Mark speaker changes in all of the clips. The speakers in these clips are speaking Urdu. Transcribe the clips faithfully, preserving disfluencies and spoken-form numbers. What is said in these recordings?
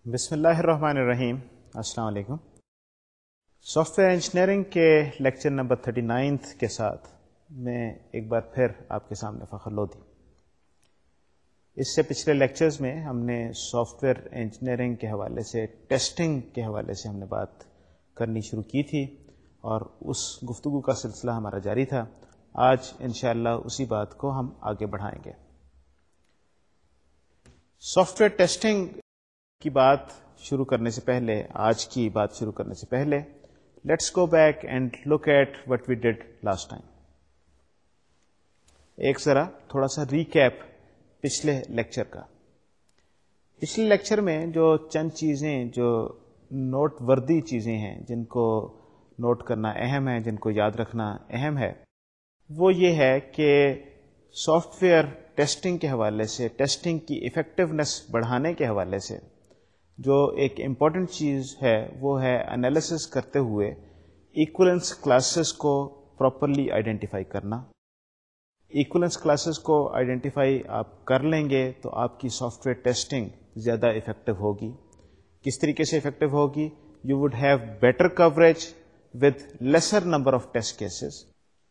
Speaker 1: بسم اللہ الرحمن الرحیم. السلام علیکم. سافٹ ویئر انجینئرنگ کے لیکچر نمبر تھرٹی نائنتھ کے ساتھ میں ایک بار پھر آپ کے سامنے فخر لودھی. اس سے پچھلے لیکچرز میں ہم نے سافٹ ویئر انجینئرنگ کے حوالے سے ٹیسٹنگ کے حوالے سے ہم نے بات کرنی شروع کی تھی اور اس گفتگو کا سلسلہ ہمارا جاری تھا. آج انشاءاللہ اسی بات کو ہم آگے بڑھائیں گے. سافٹ ویئر ٹیسٹنگ کی بات شروع کرنے سے پہلے آج کی بات شروع کرنے سے پہلے let's go back and look at what we did last time. ایک ذرا تھوڑا سا ریکیپ پچھلے لیکچر کا. پچھلے لیکچر میں جو چند چیزیں جو نوٹ وردی چیزیں ہیں جن کو نوٹ کرنا اہم ہے، جن کو یاد رکھنا اہم ہے، وہ یہ ہے کہ سافٹ ویئر ٹیسٹنگ کے حوالے سے، ٹیسٹنگ کی ایفیکٹونیس بڑھانے کے حوالے سے جو ایک امپورٹنٹ چیز ہے وہ ہے انالیسس کرتے ہوئے ایکولنس کلاسز کو پراپرلی آئیڈینٹیفائی کرنا. ایکولنس کلاسز کو آئیڈینٹیفائی آپ کر لیں گے تو آپ کی سافٹ ویئر ٹیسٹنگ زیادہ افیکٹو ہوگی. کس طریقے سے افیکٹو ہوگی؟ You would have better coverage with lesser number of test cases.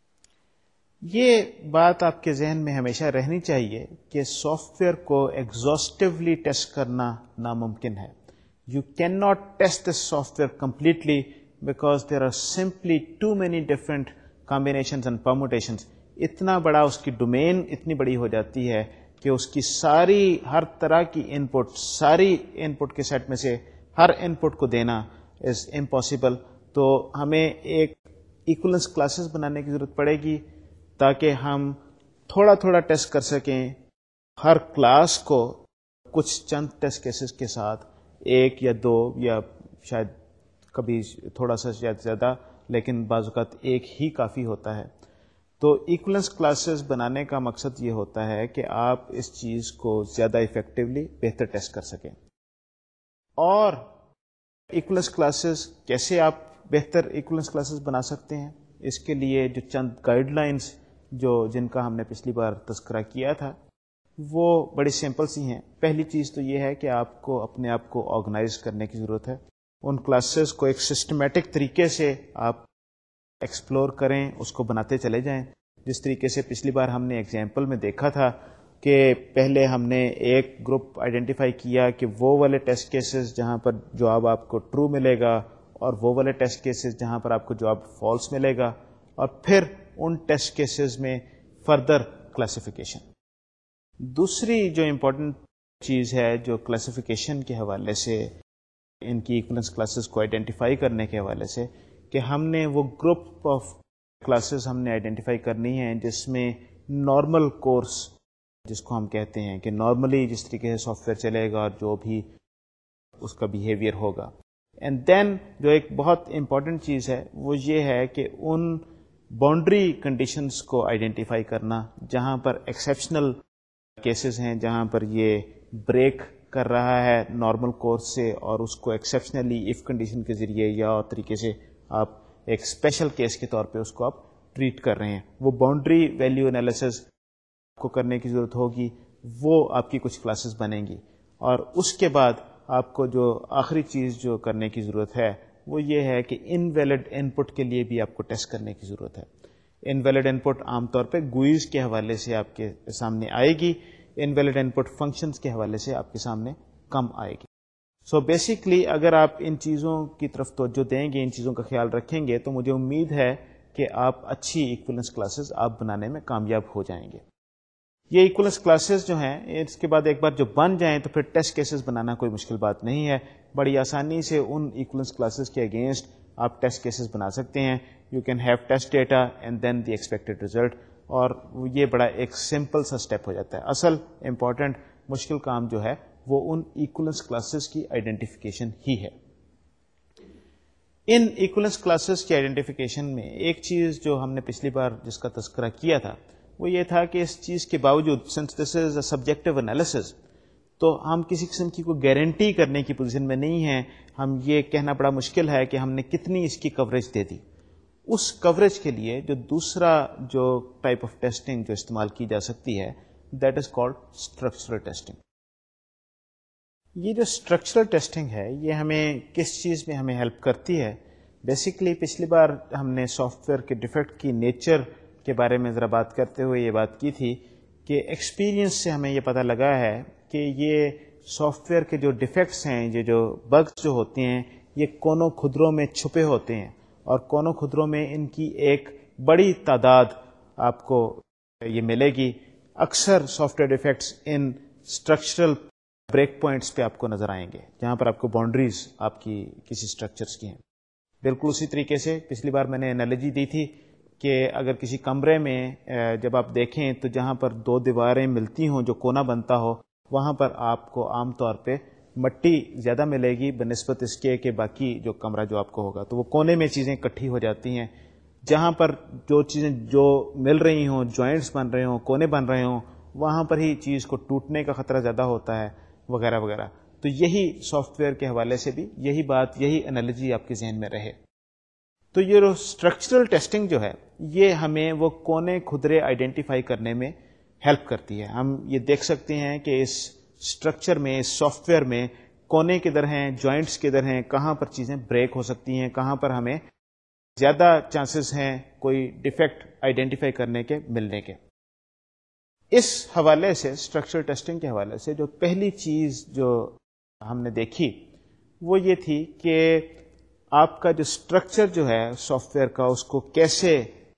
Speaker 1: یہ بات آپ کے ذہن میں ہمیشہ رہنی چاہیے کہ سافٹ ویئر کو ایگزاسٹولی ٹیسٹ کرنا ناممکن ہے. You cannot test this software completely because there are simply too many different combinations and permutations. اتنا بڑا اس کی ڈومین اتنی بڑی ہو جاتی ہے کہ اس کی ساری ہر طرح کی ان پٹ، ساری ان پٹ کے سیٹ میں سے ہر ان پٹ کو دینا از امپاسبل. تو ہمیں ایک ایکولنس کلاسز بنانے کی ضرورت پڑے گی تاکہ ہم تھوڑا تھوڑا ٹیسٹ کر سکیں ہر کلاس کو کچھ چند ٹیسٹ کیسز کے ساتھ، ایک یا دو یا شاید کبھی تھوڑا سا شاید زیادہ، لیکن بعض اوقات ایک ہی کافی ہوتا ہے. تو ایکولنس کلاسز بنانے کا مقصد یہ ہوتا ہے کہ آپ اس چیز کو زیادہ افیکٹولی بہتر ٹیسٹ کر سکیں. اور ایکولنس کلاسز کیسے آپ بہتر ایکولنس کلاسز بنا سکتے ہیں، اس کے لیے جو چند گائیڈ لائنز جو جن کا ہم نے پچھلی بار تذکرہ کیا تھا وہ بڑی سمپل سی ہیں. پہلی چیز تو یہ ہے کہ آپ کو اپنے آپ کو آرگنائز کرنے کی ضرورت ہے. ان کلاسز کو ایک سسٹمیٹک طریقے سے آپ ایکسپلور کریں، اس کو بناتے چلے جائیں. جس طریقے سے پچھلی بار ہم نے ایگزامپل میں دیکھا تھا کہ پہلے ہم نے ایک گروپ آئیڈینٹیفائی کیا کہ وہ والے ٹیسٹ کیسز جہاں پر جواب آپ کو ٹرو ملے گا اور وہ والے ٹیسٹ کیسز جہاں پر آپ کو جواب فالس ملے گا، اور پھر ان ٹیسٹ کیسز میں فردر کلاسیفیکیشن. دوسری جو امپورٹنٹ چیز ہے جو کلاسیفیکیشن کے حوالے سے، ان کی ایکولنس کلاسز کو آئیڈینٹیفائی کرنے کے حوالے سے، کہ ہم نے وہ گروپ آف کلاسز ہم نے آئیڈینٹیفائی کرنی ہیں جس میں نارمل کورس جس کو ہم کہتے ہیں کہ نارملی جس طریقے سے سافٹ ویئر چلے گا اور جو بھی اس کا بیہیویئر ہوگا. اینڈ دین جو ایک بہت امپورٹنٹ چیز ہے وہ یہ ہے کہ ان باؤنڈری کنڈیشنز کو آئیڈینٹیفائی کرنا جہاں پر ایکسیپشنل کیسز ہیں، جہاں پر یہ بریک کر رہا ہے نارمل کورس سے اور اس کو ایکسیپشنلی اف کنڈیشن کے ذریعے یا اور طریقے سے آپ ایک اسپیشل کیس کے طور پہ اس کو آپ ٹریٹ کر رہے ہیں. وہ باؤنڈری ویلیو انالیسز کو کرنے کی ضرورت ہوگی. وہ آپ کی کچھ کلاسز بنیں گی. اور اس کے بعد آپ کو جو آخری چیز جو کرنے کی ضرورت ہے وہ یہ ہے کہ ان ویلڈ ان پٹ کے لیے بھی آپ کو ٹیسٹ کرنے کی ضرورت ہے. ان ویلڈ ان پٹ عام طور پہ گوئز کے حوالے سے آپ کے سامنے آئے گی، ان ویلڈ ان پٹ فنکشنز کے حوالے سے آپ کے سامنے کم آئے گی. سو so بیسکلی اگر آپ ان چیزوں کی طرف توجہ دیں گے، ان چیزوں کا خیال رکھیں گے، تو مجھے امید ہے کہ آپ اچھی ایکولنس کلاسز آپ بنانے میں کامیاب ہو جائیں گے. یہ ایکولنس کلاسز جو ہیں اس کے بعد ایک بار جو بن جائیں تو پھر ٹیسٹ کیسز بنانا کوئی مشکل بات نہیں ہے. بڑی آسانی سے ان ایکولنس کلاسز کے اگینسٹ آپ ٹیسٹ کیسز بنا سکتے ہیں. You can have test data and then the expected result, اور یہ بڑا ایک سمپل سا اسٹیپ ہو جاتا ہے. اصل امپورٹنٹ مشکل کام جو ہے وہ ان ایکولنس کلاسز کی آئیڈینٹیفیکیشن ہی ہے. ان ایکولنس کلاسز کی آئیڈینٹیفیکیشن میں ایک چیز جو ہم نے پچھلی بار جس کا تذکرہ کیا تھا وہ یہ تھا کہ اس چیز کے باوجود since this is a subjective analysis, تو ہم کسی قسم کی کوئی گارنٹی کرنے کی پوزیشن میں نہیں ہیں. ہم یہ کہنا بڑا مشکل ہے کہ ہم نے کتنی اس کی کوریج دے دی. اس کوریج کے لیے جو دوسرا جو ٹائپ آف ٹیسٹنگ جو استعمال کی جا سکتی ہے that is called structural testing. یہ جو اسٹرکچرل ٹیسٹنگ ہے یہ ہمیں کس چیز میں ہمیں ہیلپ کرتی ہے؟ بیسیکلی پچھلی بار ہم نے سافٹ ویئر کے ڈیفیکٹ کی نیچر کے بارے میں ذرا بات کرتے ہوئے یہ بات کی تھی کہ ایکسپیرینس سے ہمیں یہ پتہ لگا ہے کہ یہ سافٹ ویئر کے جو ڈیفیکٹس ہیں، یہ جو بگس جو ہوتے ہیں، یہ کونوں خدروں میں چھپے ہوتے ہیں، اور کونوں خدروں میں ان کی ایک بڑی تعداد آپ کو یہ ملے گی. اکثر سافٹ ویئر ڈیفیکٹس ان اسٹرکچرل بریک پوائنٹس پہ آپ کو نظر آئیں گے، جہاں پر آپ کو باؤنڈریز آپ کی کسی اسٹرکچرس کی ہیں. بالکل اسی طریقے سے پچھلی بار میں نے انالوجی دی تھی کہ اگر کسی کمرے میں جب آپ دیکھیں تو جہاں پر دو دیواریں ملتی ہوں، جو کونا بنتا ہو، وہاں پر آپ کو عام طور پہ مٹی زیادہ ملے گی بنسبت اس کے کہ باقی جو کمرہ جو آپ کو ہوگا، تو وہ کونے میں چیزیں اکٹھی ہو جاتی ہیں. جہاں پر جو چیزیں جو مل رہی ہوں، جوائنٹس بن رہے ہوں، کونے بن رہے ہوں، وہاں پر ہی چیز کو ٹوٹنے کا خطرہ زیادہ ہوتا ہے، وغیرہ وغیرہ. تو یہی سافٹ ویئر کے حوالے سے بھی یہی بات، یہی انالوجی آپ کے ذہن میں رہے. تو یہ جو اسٹرکچرل ٹیسٹنگ جو ہے یہ ہمیں وہ کونے کھدرے آئیڈینٹیفائی کرنے میں ہیلپ کرتی ہے. ہم یہ دیکھ سکتے ہیں کہ اس اسٹرکچر میں، اس سافٹ ویئر میں کونے کدھر ہیں، جوائنٹس کدھر ہیں، کہاں پر چیزیں بریک ہو سکتی ہیں، کہاں پر ہمیں زیادہ چانسز ہیں کوئی ڈیفیکٹ آئیڈینٹیفائی کرنے کے، ملنے کے. اس حوالے سے اسٹرکچرل ٹیسٹنگ کے حوالے سے جو پہلی چیز جو ہم نے دیکھی وہ یہ تھی کہ آپ کا جو اسٹرکچر جو ہے سافٹ ویئر کا، اس کو کیسے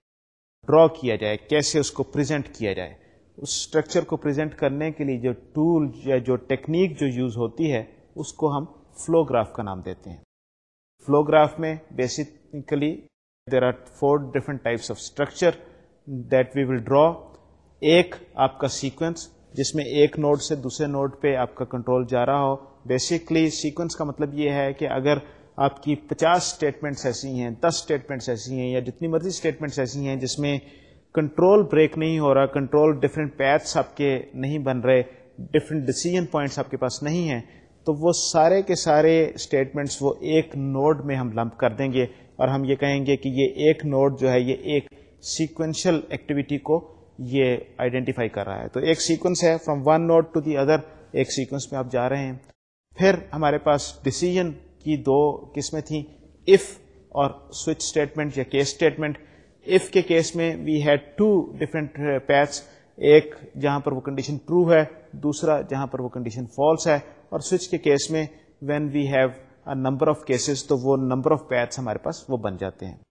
Speaker 1: ڈرا کیا جائے، کیسے اس کو پریزنٹ کیا جائے. اس اسٹرکچر کو پریزنٹ کرنے کے لیے جو ٹول یا جو ٹیکنیک جو یوز ہوتی ہے اس کو ہم فلو گراف کا نام دیتے ہیں. فلو گراف میں basically there are four different types of structure that we will draw. ایک آپ کا سیکوینس جس میں ایک نوڈ سے دوسرے نوڈ پہ آپ کا کنٹرول جا رہا ہو. بیسیکلی سیکوینس کا مطلب یہ ہے کہ اگر آپ کی پچاس اسٹیٹمنٹس ایسی ہیں، دس اسٹیٹمنٹس ایسی ہیں، یا جتنی مرضی اسٹیٹمنٹس ایسی ہیں جس میں کنٹرول بریک نہیں ہو رہا، کنٹرول ڈفرینٹ پیتھس آپ کے نہیں بن رہے، ڈفرینٹ ڈیسیژن پوائنٹس آپ کے پاس نہیں ہیں، تو وہ سارے کے سارے اسٹیٹمنٹس وہ ایک نوڈ میں ہم لمپ کر دیں گے اور ہم یہ کہیں گے کہ یہ ایک نوڈ جو ہے یہ ایک سیکوینشل ایکٹیویٹی کو یہ آئیڈینٹیفائی کر رہا ہے. تو ایک سیکوینس ہے، from one node to the other, ایک سیکوینس میں آپ جا رہے ہیں. پھر ہمارے پاس ڈیسیژن کی دو قسمیں تھیں، اف اور سوئچ اسٹیٹمنٹ یا کیس اسٹیٹمنٹ. اف کے کیس میں we had two different paths, ایک جہاں پر وہ کنڈیشن ٹرو ہے، دوسرا جہاں پر وہ کنڈیشن فالس ہے. اور سوئچ کے کیس میں when we have a number of cases, تو وہ نمبر آف پیتھس ہمارے پاس وہ بن جاتے ہیں.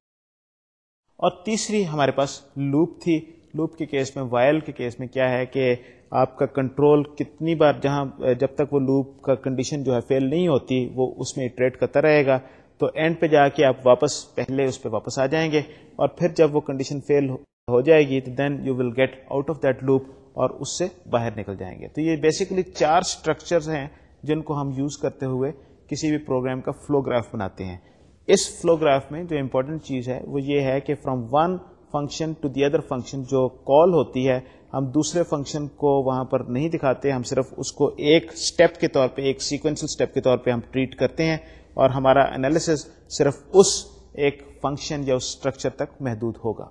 Speaker 1: اور تیسری ہمارے پاس لوپ تھی. لوپ کے کیس میں، وائل کے کیس میں کیا ہے کہ آپ کا کنٹرول کتنی بار، جہاں جب تک وہ لوپ کا کنڈیشن جو ہے فیل نہیں ہوتی وہ اس میں اٹریٹ کرتا رہے گا، تو اینڈ پہ جا کے آپ واپس پہلے اس پہ واپس آ جائیں گے، اور پھر جب وہ کنڈیشن فیل ہو جائے گی تو then you will get out of that loop اور اس سے باہر نکل جائیں گے. تو یہ بیسیکلی چار اسٹرکچرز ہیں جن کو ہم یوز کرتے ہوئے کسی بھی پروگرام کا فلو گراف بناتے ہیں. اس فلو گراف میں جو امپورٹنٹ چیز ہے وہ یہ ہے کہ from one function to the other function جو کال ہوتی ہے، ہم دوسرے فنکشن کو وہاں پر نہیں دکھاتے، ہم صرف اس کو ایک سٹیپ کے طور پہ، ایک سیکوینشل سٹیپ کے طور پہ ہم ٹریٹ کرتے ہیں، اور ہمارا انالیسس صرف اس ایک فنکشن یا اس اسٹرکچر تک محدود ہوگا.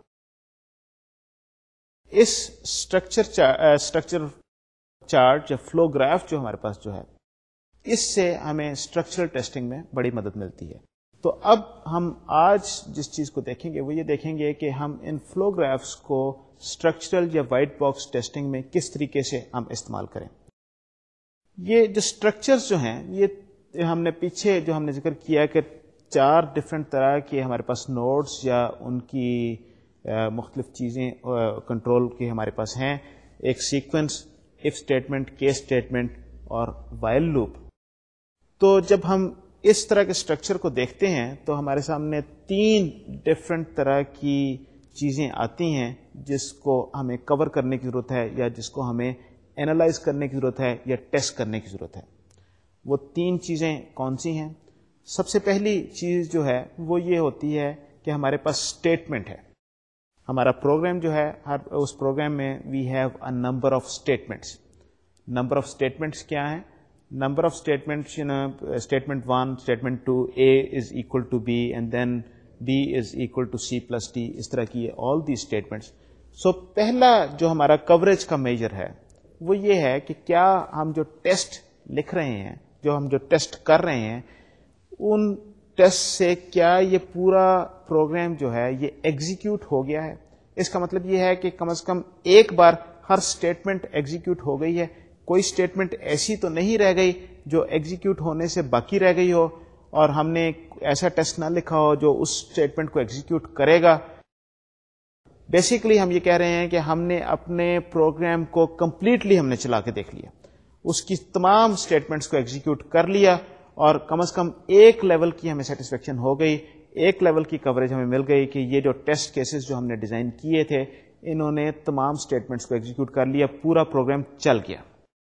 Speaker 1: اس اسٹرکچر اسٹرکچر چارٹ یا فلو گراف جو ہمارے پاس جو ہے، اس سے ہمیں اسٹرکچرل ٹیسٹنگ میں بڑی مدد ملتی ہے. تو اب ہم آج جس چیز کو دیکھیں گے وہ یہ دیکھیں گے کہ ہم ان فلو گرافس کو اسٹرکچرل یا وائٹ باکس ٹیسٹنگ میں کس طریقے سے ہم استعمال کریں. یہ جو اسٹرکچرز جو ہیں، یہ ہم نے پیچھے جو ہم نے ذکر کیا کہ چار ڈفرینٹ طرح کے ہمارے پاس نوڈز یا ان کی مختلف چیزیں کنٹرول کی ہمارے پاس ہیں. ایک sequence, if statement, case statement اور وائل لوپ. تو جب ہم اس طرح کے اسٹرکچر کو دیکھتے ہیں تو ہمارے سامنے تین ڈفرینٹ طرح کی چیزیں آتی ہیں جس کو ہمیں کور کرنے کی ضرورت ہے، یا جس کو ہمیں اینالائز کرنے کی ضرورت ہے، یا ٹیسٹ کرنے کی ضرورت ہے. وہ تین چیزیں کون سی ہیں؟ سب سے پہلی چیز جو ہے وہ یہ ہوتی ہے کہ ہمارے پاس اسٹیٹمنٹ ہے. ہمارا پروگرام جو ہے، ہر اس پروگرام میں we have a number of statements. Number of statements کیا ہیں؟ Number of statements, statement one, statement two, A is equal to B and then B is equal to C plus D, اس طرح کی آل دی اسٹیٹمنٹس. سو پہلا جو ہمارا کوریج کا میجر ہے وہ یہ ہے کہ کیا ہم جو ٹیسٹ لکھ رہے ہیں جو ہم جو ٹیسٹ کر رہے ہیں ان ٹیسٹ سے کیا یہ پورا پروگرام جو ہے یہ ایگزیکیوٹ ہو گیا ہے. اس کا مطلب یہ ہے کہ کم از کم ایک بار ہر اسٹیٹمنٹ ایگزیکیوٹ ہو گئی ہے, کوئی اسٹیٹمنٹ ایسی تو نہیں رہ گئی جو ایگزیکیوٹ ہونے سے باقی رہ گئی ہو اور ہم نے ایسا ٹیسٹ نہ لکھا ہو جو اس اسٹیٹمنٹ کو ایگزیکیوٹ کرے گا. بیسیکلی ہم یہ کہہ رہے ہیں کہ ہم نے اپنے پروگرام کو کمپلیٹلی ہم نے چلا کے دیکھ لیا, اس کی تمام اسٹیٹمنٹس کو ایگزیکیوٹ کر لیا اور کم از کم ایک لیول کی ہمیں سیٹسفیکشن ہو گئی, ایک لیول کی کوریج ہمیں مل گئی کہ یہ جو ٹیسٹ کیسز جو ہم نے ڈیزائن کیے تھے انہوں نے تمام اسٹیٹمنٹس کو ایگزیکیوٹ کر لیا, پورا پروگرام چل گیا.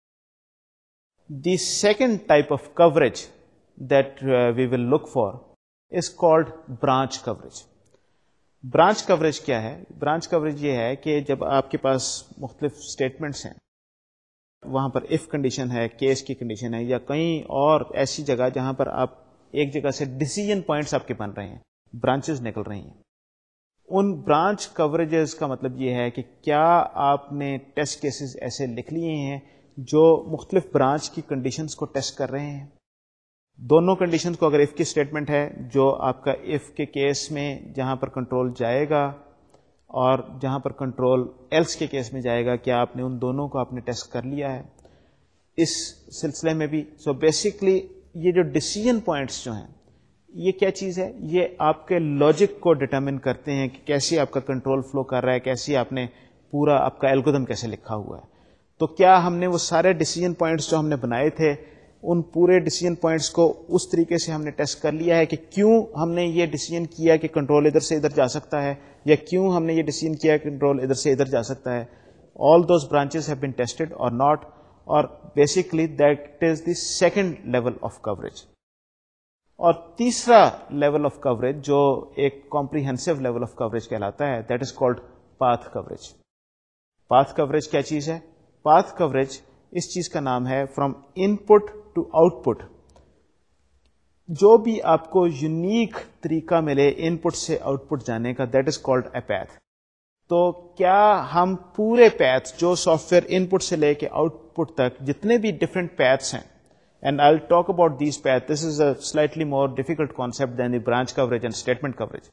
Speaker 1: The second type of coverage that we will look for is called branch coverage. Branch coverage کیا ہے؟ برانچ کوریج یہ ہے کہ جب آپ کے پاس مختلف اسٹیٹمنٹس ہیں, وہاں پر اف کنڈیشن ہے, کیس کی کنڈیشن ہے, یا کہیں اور ایسی جگہ جہاں پر آپ ایک جگہ سے ڈیسیژن پوائنٹس آپ کے بن رہے ہیں, برانچز نکل رہی ہیں. ان برانچ کوریجز کا مطلب یہ ہے کہ کیا آپ نے ٹیسٹ کیسز ایسے لکھ لیے ہیں جو مختلف برانچ کی کنڈیشنز کو ٹیسٹ کر رہے ہیں. دونوں کنڈیشنز کو, اگر اف کی اسٹیٹمنٹ ہے جو آپ کا اف کے کیس میں جہاں پر کنٹرول جائے گا اور جہاں پر کنٹرول ایلس کے کیس میں جائے گا, کیا آپ نے ان دونوں کو آپ نے ٹیسٹ کر لیا ہے اس سلسلے میں بھی. سو بیسکلی یہ جو ڈیسیژن پوائنٹس جو ہیں یہ کیا چیز ہے؟ یہ آپ کے لاجک کو ڈٹرمن کرتے ہیں کہ کیسے آپ کا کنٹرول فلو کر رہا ہے, کیسے آپ نے پورا آپ کا الگورتھم کیسے لکھا ہوا ہے. تو کیا ہم نے وہ سارے ڈیسیژن پوائنٹس جو ہم نے بنائے تھے ان پورے ڈیسیژن پوائنٹس کو اس طریقے سے ہم نے ٹیسٹ کر لیا ہے کہ کیوں ہم نے یہ ڈیسیژن کیا کہ کنٹرول ادھر سے ادھر جا سکتا ہے, یا کیوں ہم نے یہ ڈیسیژن کیا کہ کنٹرول ادھر سے ادھر جا سکتا ہے. All those branches have been tested اور ناٹ, اور basically that is the second level of coverage. اور تیسرا لیول آف کوریج جو ایک کمپریہنسو لیول آف کوریج کہلاتا ہے, that is called path coverage. Path coverage کیا چیز ہے؟ پاتھ کوریج اس چیز کا نام ہے from input to output. جو بھی آپ کو یونیک طریقہ ملے ان پٹ سے آؤٹ پٹ جانے کا, that is called a path. تو کیا ہم پورے پیتھ جو سافٹ ویئر ان پٹ سے لے کے آؤٹ پٹ تک جتنے بھی ڈفرینٹ پیتھس ہیں, and I will talk about these path, this is a slightly more difficult concept than the branch coverage and statement coverage.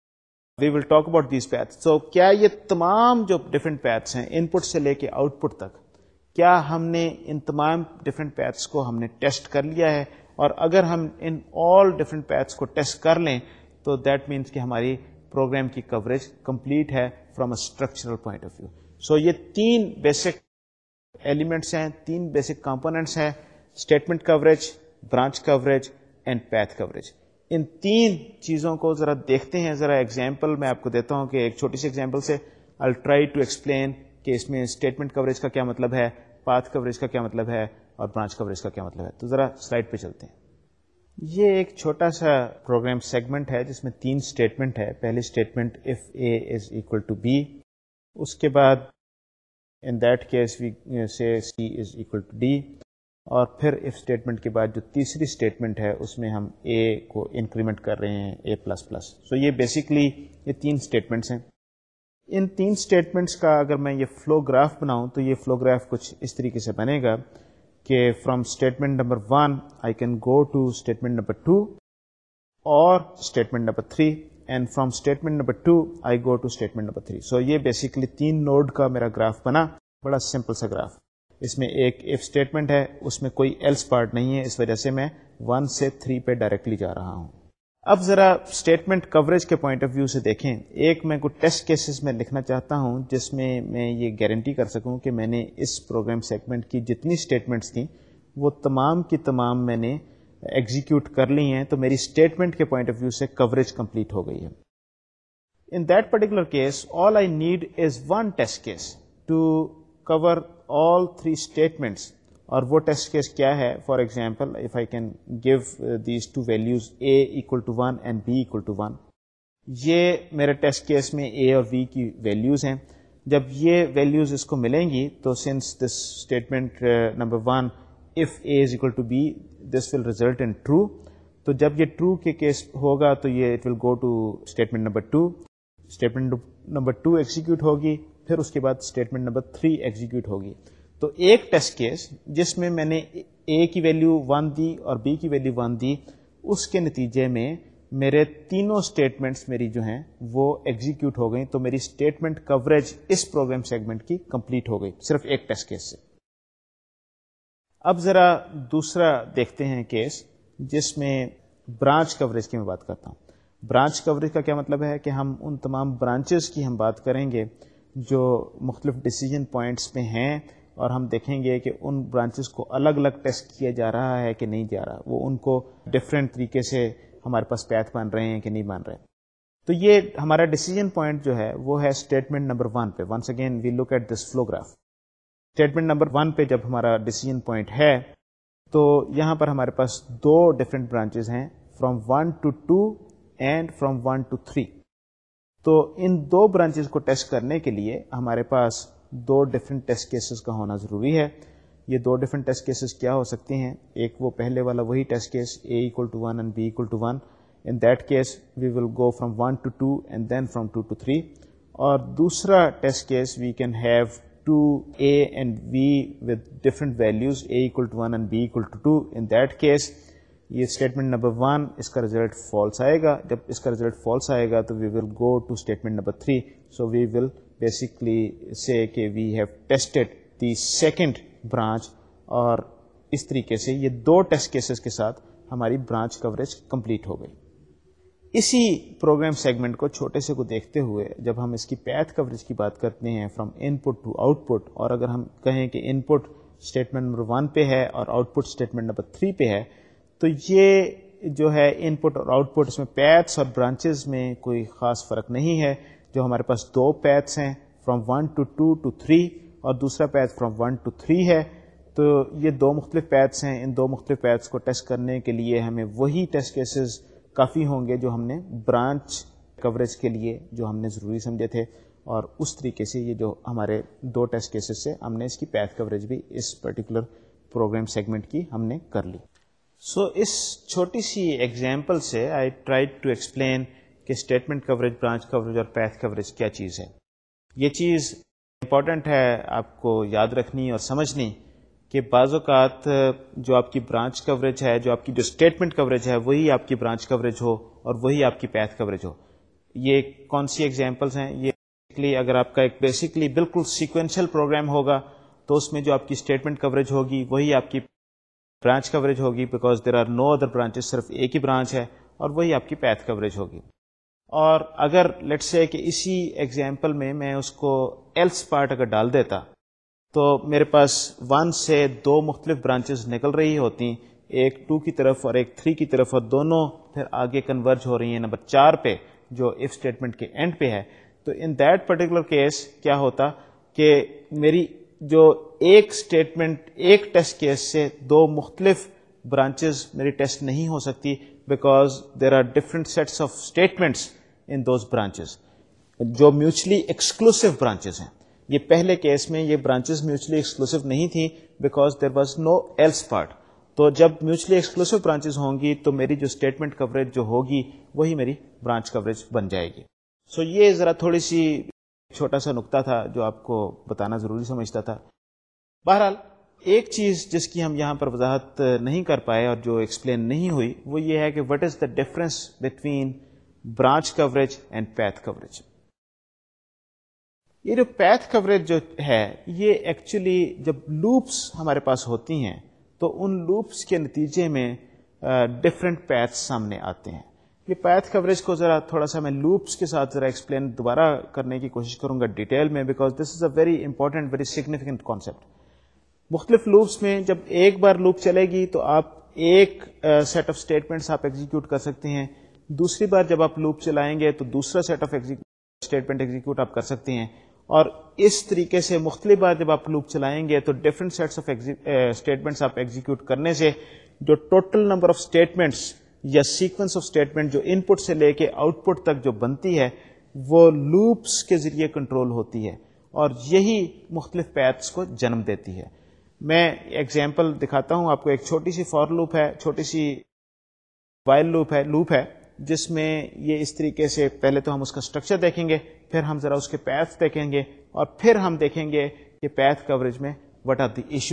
Speaker 1: We will talk about these path. So کیا یہ تمام جو ڈفرینٹ پیتھس ہیں ان پٹ سے لے کے آؤٹ پٹ تک, کیا ہم نے ان تمام ڈفرینٹ پیتھس کو ہم نے ٹیسٹ کر لیا ہے؟ اور اگر ہم ان آل ڈفرینٹ پیتھس کو ٹیسٹ کر لیں تو دیٹ مینس کہ ہماری پروگرام کی کوریج کمپلیٹ ہے from a structural point of view. So یہ تین بیسک ایلیمنٹس ہیں, تین بیسک کمپوننٹس ہیں, statement coverage, branch coverage and path coverage. ان تین چیزوں کو ذرا دیکھتے ہیں. ذرا ایگزامپل میں آپ کو دیتا ہوں کہ ایک چھوٹی سی ایگزامپل سے I will try to explain کہ اس میں اسٹیٹمنٹ کوریج کا کیا مطلب ہے, پاتھ کوریج کا کیا مطلب ہے, اور برانچ کوریج کا کیا مطلب ہے. تو ذرا سلائڈ پہ چلتے ہیں. یہ ایک چھوٹا سا پروگرام سیگمنٹ ہے جس میں تین اسٹیٹمنٹ ہے. پہلی statement if a is equal to be, اس کے بعد in that case we say c is equal to d, اور پھر اف اسٹیٹمنٹ کے بعد جو تیسری اسٹیٹمنٹ ہے اس میں ہم اے کو انکریمنٹ کر رہے ہیں اے پلس پلس. سو یہ بیسکلی یہ تین اسٹیٹمنٹس ہیں. ان تین اسٹیٹمنٹس کا اگر میں یہ فلو گراف بناؤں تو یہ فلو گراف کچھ اس طریقے سے بنے گا کہ from statement number one I can go to statement number two اور statement number three, and from statement number two I go to statement number three. So یہ بیسکلی تین نوڈ کا میرا گراف بنا, بڑا سمپل سا گراف. اس میں ایک اف اسٹیٹمنٹ ہے, اس میں کوئی ایلس پارٹ نہیں ہے, اس وجہ سے میں ون سے تھری پہ ڈائریکٹلی جا رہا ہوں. اب ذرا اسٹیٹمنٹ کوریج کے پوائنٹ آف ویو سے دیکھیں. ایک میں کوئی ٹیسٹ کیسز میں لکھنا چاہتا ہوں جس میں میں یہ گارنٹی کر سکوں کہ میں نے اس پروگرام سیگمنٹ کی جتنی اسٹیٹمنٹس تھیں وہ تمام کی تمام میں نے ایگزیکیوٹ کر لی ہیں, تو میری اسٹیٹمنٹ کے پوائنٹ آف ویو سے کوریج کمپلیٹ ہو گئی ہے. In that particular case all I need is one test case to cover all three statements. اور وہ ٹیسٹ کیس کیا ہے؟ For example if I can give these two values a equal to one and b equal to one, یہ میرے ٹیسٹ کیس میں اے اور بی کی ویلیوز ہیں. جب یہ ویلیوز اس کو ملیں گی تو since this statement number one if a is equal to b this will result in true. تو جب یہ ٹرو کے کیس ہوگا تو یہ it will go to statement number two. Statement number two execute ہوگی, پھر اس کے بعد اسٹیٹمنٹ نمبر تھری ایگزیکیوٹ ہوگی. تو ایک ٹیسٹ کیس جس میں میں نے اے کی ویلیو ون دی اور بی کی ویلیو ون دی، اس کے نتیجے میں میرے تینوں اسٹیٹمنٹس میری جو ہیں وہ ایگزیکیوٹ ہو گئیں، تو میری اسٹیٹمنٹ کوریج اس پروگرام سیگمنٹ کی کمپلیٹ ہو گئی صرف ایک ٹیسٹ کیس سے. اب ذرا دوسرا دیکھتے ہیں کیس جس میں برانچ کوریج کی میں بات کرتا ہوں. برانچ کوریج کا کیا مطلب ہے کہ ہم ان تمام برانچز کی ہم بات کریں گے جو مختلف ڈیسیجن پوائنٹس پہ ہیں، اور ہم دیکھیں گے کہ ان برانچز کو الگ الگ ٹیسٹ کیا جا رہا ہے کہ نہیں جا رہا، وہ ان کو ڈفرینٹ طریقے سے ہمارے پاس پیتھ بن رہے ہیں کہ نہیں بن رہے. تو یہ ہمارا ڈیسیجن پوائنٹ جو ہے وہ ہے اسٹیٹمنٹ نمبر ون پہ. Once again we look at this flow graph. Statement number one پہ جب ہمارا ڈیسیجن پوائنٹ ہے تو یہاں پر ہمارے پاس دو ڈفرینٹ برانچز ہیں، from one to two and from one to three. تو ان دو برانچز کو ٹیسٹ کرنے کے لیے ہمارے پاس دو ڈفرینٹ ٹیسٹ کیسز کا ہونا ضروری ہے. یہ دو ڈفرینٹ ٹیسٹ کیسز کیا ہو سکتے ہیں؟ ایک وہ پہلے والا وہی test case a equal to one and b equal to one. In that case we will go from one to two and then from two to three. اور دوسرا test case we can have two A and B with different values, A equal to one and B equal to two. In that case یہ اسٹیٹمنٹ نمبر ون اس کا ریزلٹ فالس آئے گا. جب اس کا ریزلٹ فالس آئے گا تو we will go to statement number three. So we will basically say کہ we have tested the second branch, اور اس طریقے سے یہ دو ٹیسٹ کیسز کے ساتھ ہماری برانچ کوریج کمپلیٹ ہو گئی. اسی پروگرام سیگمنٹ کو چھوٹے سے کو دیکھتے ہوئے جب ہم اس کی پیتھ کوریج کی بات کرتے ہیں from input to output, اور اگر ہم کہیں کہ input statement number one پہ ہے اور output statement number three پہ ہے، تو یہ جو ہے ان پٹ اور آؤٹ پٹ اس میں پیتھس اور برانچز میں کوئی خاص فرق نہیں ہے. جو ہمارے پاس دو پیتھس ہیں from one to two to three اور دوسرا path from one to three ہے، تو یہ دو مختلف پیتھس ہیں. ان دو مختلف پیتھس کو ٹیسٹ کرنے کے لیے ہمیں وہی ٹیسٹ کیسز کافی ہوں گے جو ہم نے برانچ کوریج کے لیے جو ہم نے ضروری سمجھے تھے، اور اس طریقے سے یہ جو ہمارے دو ٹیسٹ کیسز سے ہم نے اس کی پیتھ کوریج بھی اس پرٹیکولر پروگرام سیگمنٹ کی ہم نے کر لی. سو so, اس چھوٹی سی ایگزامپل سے آئی ٹرائیڈ ٹو ایکسپلین کہ اسٹیٹمنٹ کوریج، برانچ کوریج اور پیتھ کوریج کیا چیز ہے. یہ چیز امپورٹنٹ ہے آپ کو یاد رکھنی اور سمجھنی کہ بعض اوقات جو آپ کی برانچ کوریج ہے، جو آپ کی جو اسٹیٹمنٹ کوریج ہے، وہی آپ کی برانچ کوریج ہو اور وہی آپ کی پیتھ کوریج ہو. یہ کون سی ایگزامپلس ہیں؟ یہ اگر آپ کا ایک بیسکلی بالکل سیکوینشل پروگرام ہوگا تو اس میں جو آپ کی اسٹیٹمنٹ کوریج ہوگی وہی آپ کی برانچ کوریج ہوگی، because there are no other branches, صرف ایک ہی برانچ ہے، اور وہی آپ کی پیتھ کوریج ہوگی. اور اگر لیٹس سے کہ اسی ایگزامپل میں میں اس کو ایلس پارٹ اگر ڈال دیتا تو میرے پاس ون سے دو مختلف برانچز نکل رہی ہوتی، ایک ٹو کی طرف اور ایک تھری کی طرف، اور دونوں پھر آگے کنورج ہو رہی ہیں نمبر چار پہ جو اف اسٹیٹمنٹ کے اینڈ پہ ہے. تو ان دیٹ پرٹیکولر کیس کیا ہوتا کہ میری جو ایک اسٹیٹمنٹ ایک ٹیسٹ کیس سے دو مختلف برانچز میری ٹیسٹ نہیں ہو سکتی، because there are different sets of statements in those branches جو میوچلی ایکسکلوسو برانچز ہیں. یہ پہلے کیس میں یہ برانچز میوچلی ایکسکلوسو نہیں تھی because there was no else part. تو جب میوچلی ایکسکلوسو برانچز ہوں گی تو میری جو اسٹیٹمنٹ کوریج جو ہوگی وہی میری برانچ کوریج بن جائے گی. سو so یہ ذرا تھوڑی سی چھوٹا سا نقطہ تھا جو آپ کو بتانا ضروری سمجھتا تھا. بہرحال ایک چیز جس کی ہم یہاں پر وضاحت نہیں کر پائے اور جو ایکسپلین نہیں ہوئی وہ یہ ہے کہ what is the difference between branch coverage and path coverage. یہ جو پیتھ کوریج جو ہے یہ ایکچولی جب لوپس ہمارے پاس ہوتی ہیں تو ان لوپس کے نتیجے میں ڈفرینٹ پیتھس سامنے آتے ہیں. یہ پیتھ کوریج کو ذرا تھوڑا سا میں لوپس کے ساتھ ذرا ایکسپلین دوبارہ کرنے کی کوشش کروں گا ڈیٹیل میں، because this is a very important very significant concept. مختلف لوپس میں جب ایک بار لوپ چلے گی تو آپ ایک سیٹ آف اسٹیٹمنٹس آپ ایگزیکیوٹ کر سکتے ہیں، دوسری بار جب آپ لوپ چلائیں گے تو دوسرا سیٹ آف اسٹیٹمنٹ ایگزیکیوٹ آپ کر سکتے ہیں، اور اس طریقے سے مختلف بار جب آپ لوپ چلائیں گے تو ڈفرنٹ سیٹس آف اسٹیٹمنٹس آپ ایگزیکیوٹ کرنے سے جو ٹوٹل نمبر آف اسٹیٹمنٹس یا سیکوینس آف اسٹیٹمنٹ جو ان پٹ سے لے کے آؤٹ پٹ تک جو بنتی ہے وہ لوپس کے ذریعے کنٹرول ہوتی ہے، اور یہی مختلف پیتھس کو جنم دیتی ہے. میں ایگزامپل دکھاتا ہوں آپ کو. ایک چھوٹی سی فار لوپ ہے، چھوٹی سی وائل لوپ ہے لوپ ہے جس میں یہ اس طریقے سے پہلے تو ہم اس کا اسٹرکچر دیکھیں گے، پھر ہم ذرا اس کے پیتھ دیکھیں گے، اور پھر ہم دیکھیں گے کہ پیتھ کوریج میں وٹ آر دی ایشوز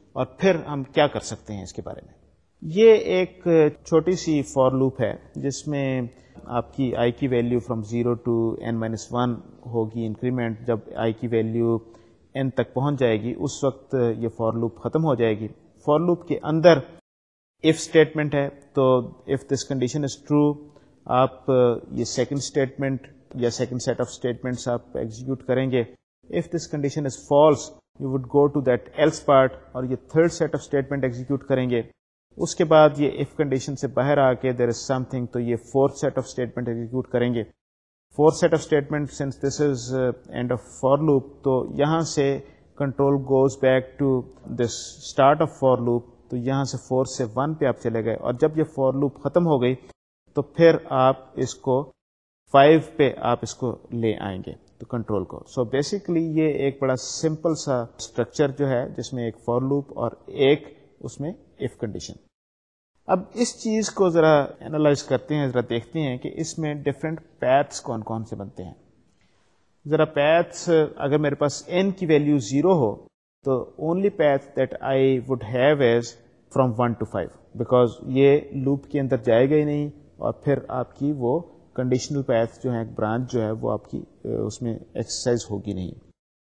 Speaker 1: اور پھر ہم کیا کر سکتے ہیں اس کے بارے میں. یہ ایک چھوٹی سی فار لوپ ہے جس میں آپ کی آئی کی value from zero to n minus one ہوگی انکریمنٹ. جب آئی کی ویلیو این تک پہنچ جائے گی اس وقت یہ فار لوپ ختم ہو جائے گی. فار لوپ کے اندر اف اسٹیٹمنٹ ہے, تو if this condition is true آپ یہ سیکنڈ اسٹیٹمنٹ یا سیکنڈ سیٹ آف اسٹیٹمنٹس آپ ایگزیکیوٹ کریں گے. If this condition is false you would go to that else part اور یہ third set of statement execute کریں گے. اس کے بعد یہ اف کنڈیشن سے باہر آ کے دیر از سم تھنگ, تو یہ fourth set of statement execute کریں گے. Fourth set of statement since this is end of for loop, تو یہاں سے control goes back to this start of for loop, تو یہاں سے فور سے ون پہ آپ چلے گئے, اور جب یہ فار لوپ ختم ہو گئی تو پھر آپ اس کو فائیو پہ آپ اس کو لے آئیں گے تو کنٹرول کو. سو بیسیکلی یہ ایک بڑا سمپل سا اسٹرکچر جو ہے جس میں ایک فار لوپ اور ایک اس میں اف کنڈیشن. اب اس چیز کو ذرا اینالائز کرتے ہیں, ذرا دیکھتے ہیں کہ اس میں ڈفرینٹ پیتھس کون کون سے بنتے ہیں. ذرا پیتھس اگر میرے پاس n کی ویلیو زیرو ہو تو only path that I would have is from one to five, because یہ لوپ کے اندر جائے گا ہی نہیں, اور پھر آپ کی وہ کنڈیشنل پیتھ جو ہے برانچ جو ہے وہ آپ کی اس میں ایکسرسائز ہوگی نہیں.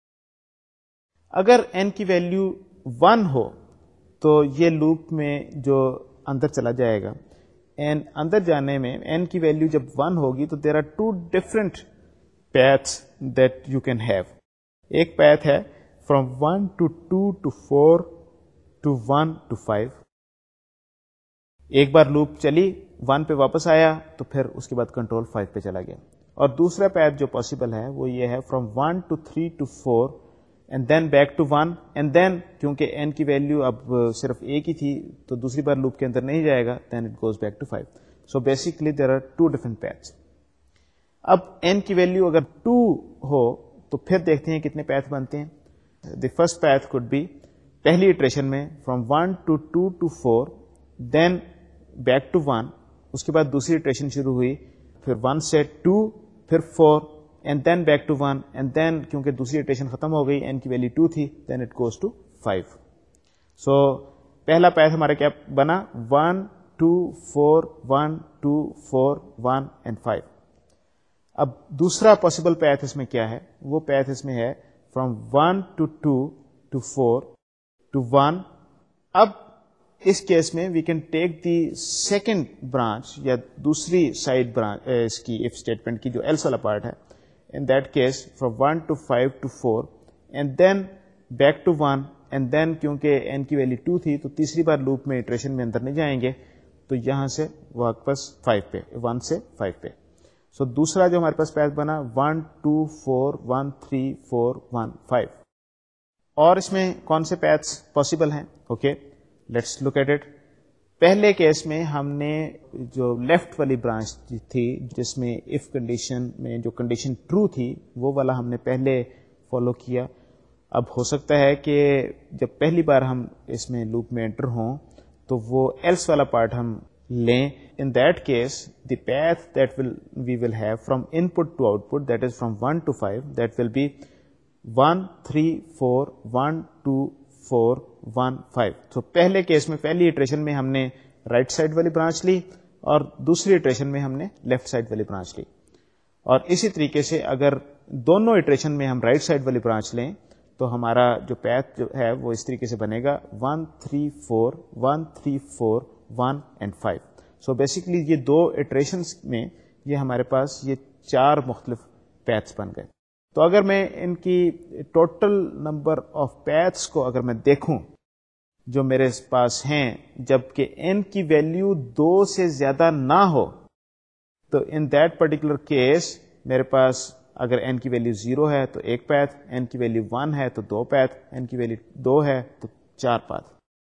Speaker 1: اگر n کی ویلیو ون ہو تو یہ لوپ میں جو اندر چلا جائے گا, این اندر جانے میں n کی ویلیو جب ون ہوگی تو there are two different paths that you can have. ایک پیتھ ہے from one to two to four to one to five. ایک بار لوپ چلی ون پہ واپس آیا تو پھر اس کے بعد کنٹرول فائیو پہ چلا گیا. اور دوسرا پیتھ جو پاسبل ہے وہ یہ ہے from one to three to four and then back to one, and then کیونکہ n کی ویلیو اب صرف ایک ہی تھی تو دوسری بار لوپ کے اندر نہیں جائے گا, then it goes back to five. So basically there are two different paths. اب n کی ویلیو اگر ٹو ہو تو پھر دیکھتے ہیں کتنے پیتھ بنتے ہیں. The first path could be پہلی اٹریشن میں from one to two to four, then back to one, اس کے بعد دوسری اٹریشن شروع ہوئی, پھر ون سے ٹو, پھر four, and then back to one, and then کیونکہ دوسری اٹریشن ختم ہو گئی, n کی ویلیو ٹو تھی, then it goes to five. So پہلا پیتھ ہمارا کیا بنا, one two four one two four one and five. اب دوسرا پاسبل پیتھ اس میں کیا ہے, وہ پیتھ اس میں ہے from one to two to four to one. اب اس کیس میں we can take the second branch یا دوسری سائڈ برانچ اس کی اف اسٹیٹمنٹ کی جو ایلس والا پارٹ ہے. In that case from one to five to four and then back to one, and then کیونکہ n کی ویلیو ٹو تھی تو تیسری بار لوپ میں اٹریشن میں اندر نہیں جائیں گے, تو یہاں سے واپس فائیو پہ, ون سے فائیو پہ. سو so, دوسرا جو ہمارے پاس پیتھ بنا one two four one three four one five. اور اس میں کون سے پیتھس پاسبل ہیں, okay let's look at it. پہلے کیس میں ہم نے جو لیفٹ والی برانچ تھی جس میں اف کنڈیشن میں جو کنڈیشن ٹرو تھی وہ والا ہم نے پہلے فالو کیا. اب ہو سکتا ہے کہ جب پہلی بار ہم اس میں لوپ میں انٹر ہوں تو وہ ایلس والا پارٹ ہم لیں. In that case the path that will we will have from input to output, that is from one to five, that will be one three four one two four one five. تو پہلے کیس میں پہلی اٹریشن میں ہم نے رائٹ سائڈ والی برانچ لی اور دوسری اٹریشن میں ہم نے لیفٹ سائڈ والی برانچ لی. اور اسی طریقے سے اگر دونوں اٹریشن میں ہم رائٹ سائڈ والی برانچ لیں تو ہمارا جو پیتھ جو ہے وہ اس طریقے سے بنے گا one three four one three four one and five. So basically یہ دو اٹریشنس میں یہ ہمارے پاس یہ چار مختلف پیتھس بن گئے. تو اگر میں ان کی ٹوٹل نمبر آف پیتھس کو اگر میں دیکھوں جو میرے پاس ہیں جبکہ n کی ویلیو دو سے زیادہ نہ ہو, تو ان دیٹ پرٹیکولر کیس میرے پاس اگر n کی ویلیو زیرو ہے تو ایک پیتھ, n کی ویلیو ون ہے تو دو پیتھ, n کی ویلیو دو ہے تو چار پاتھ.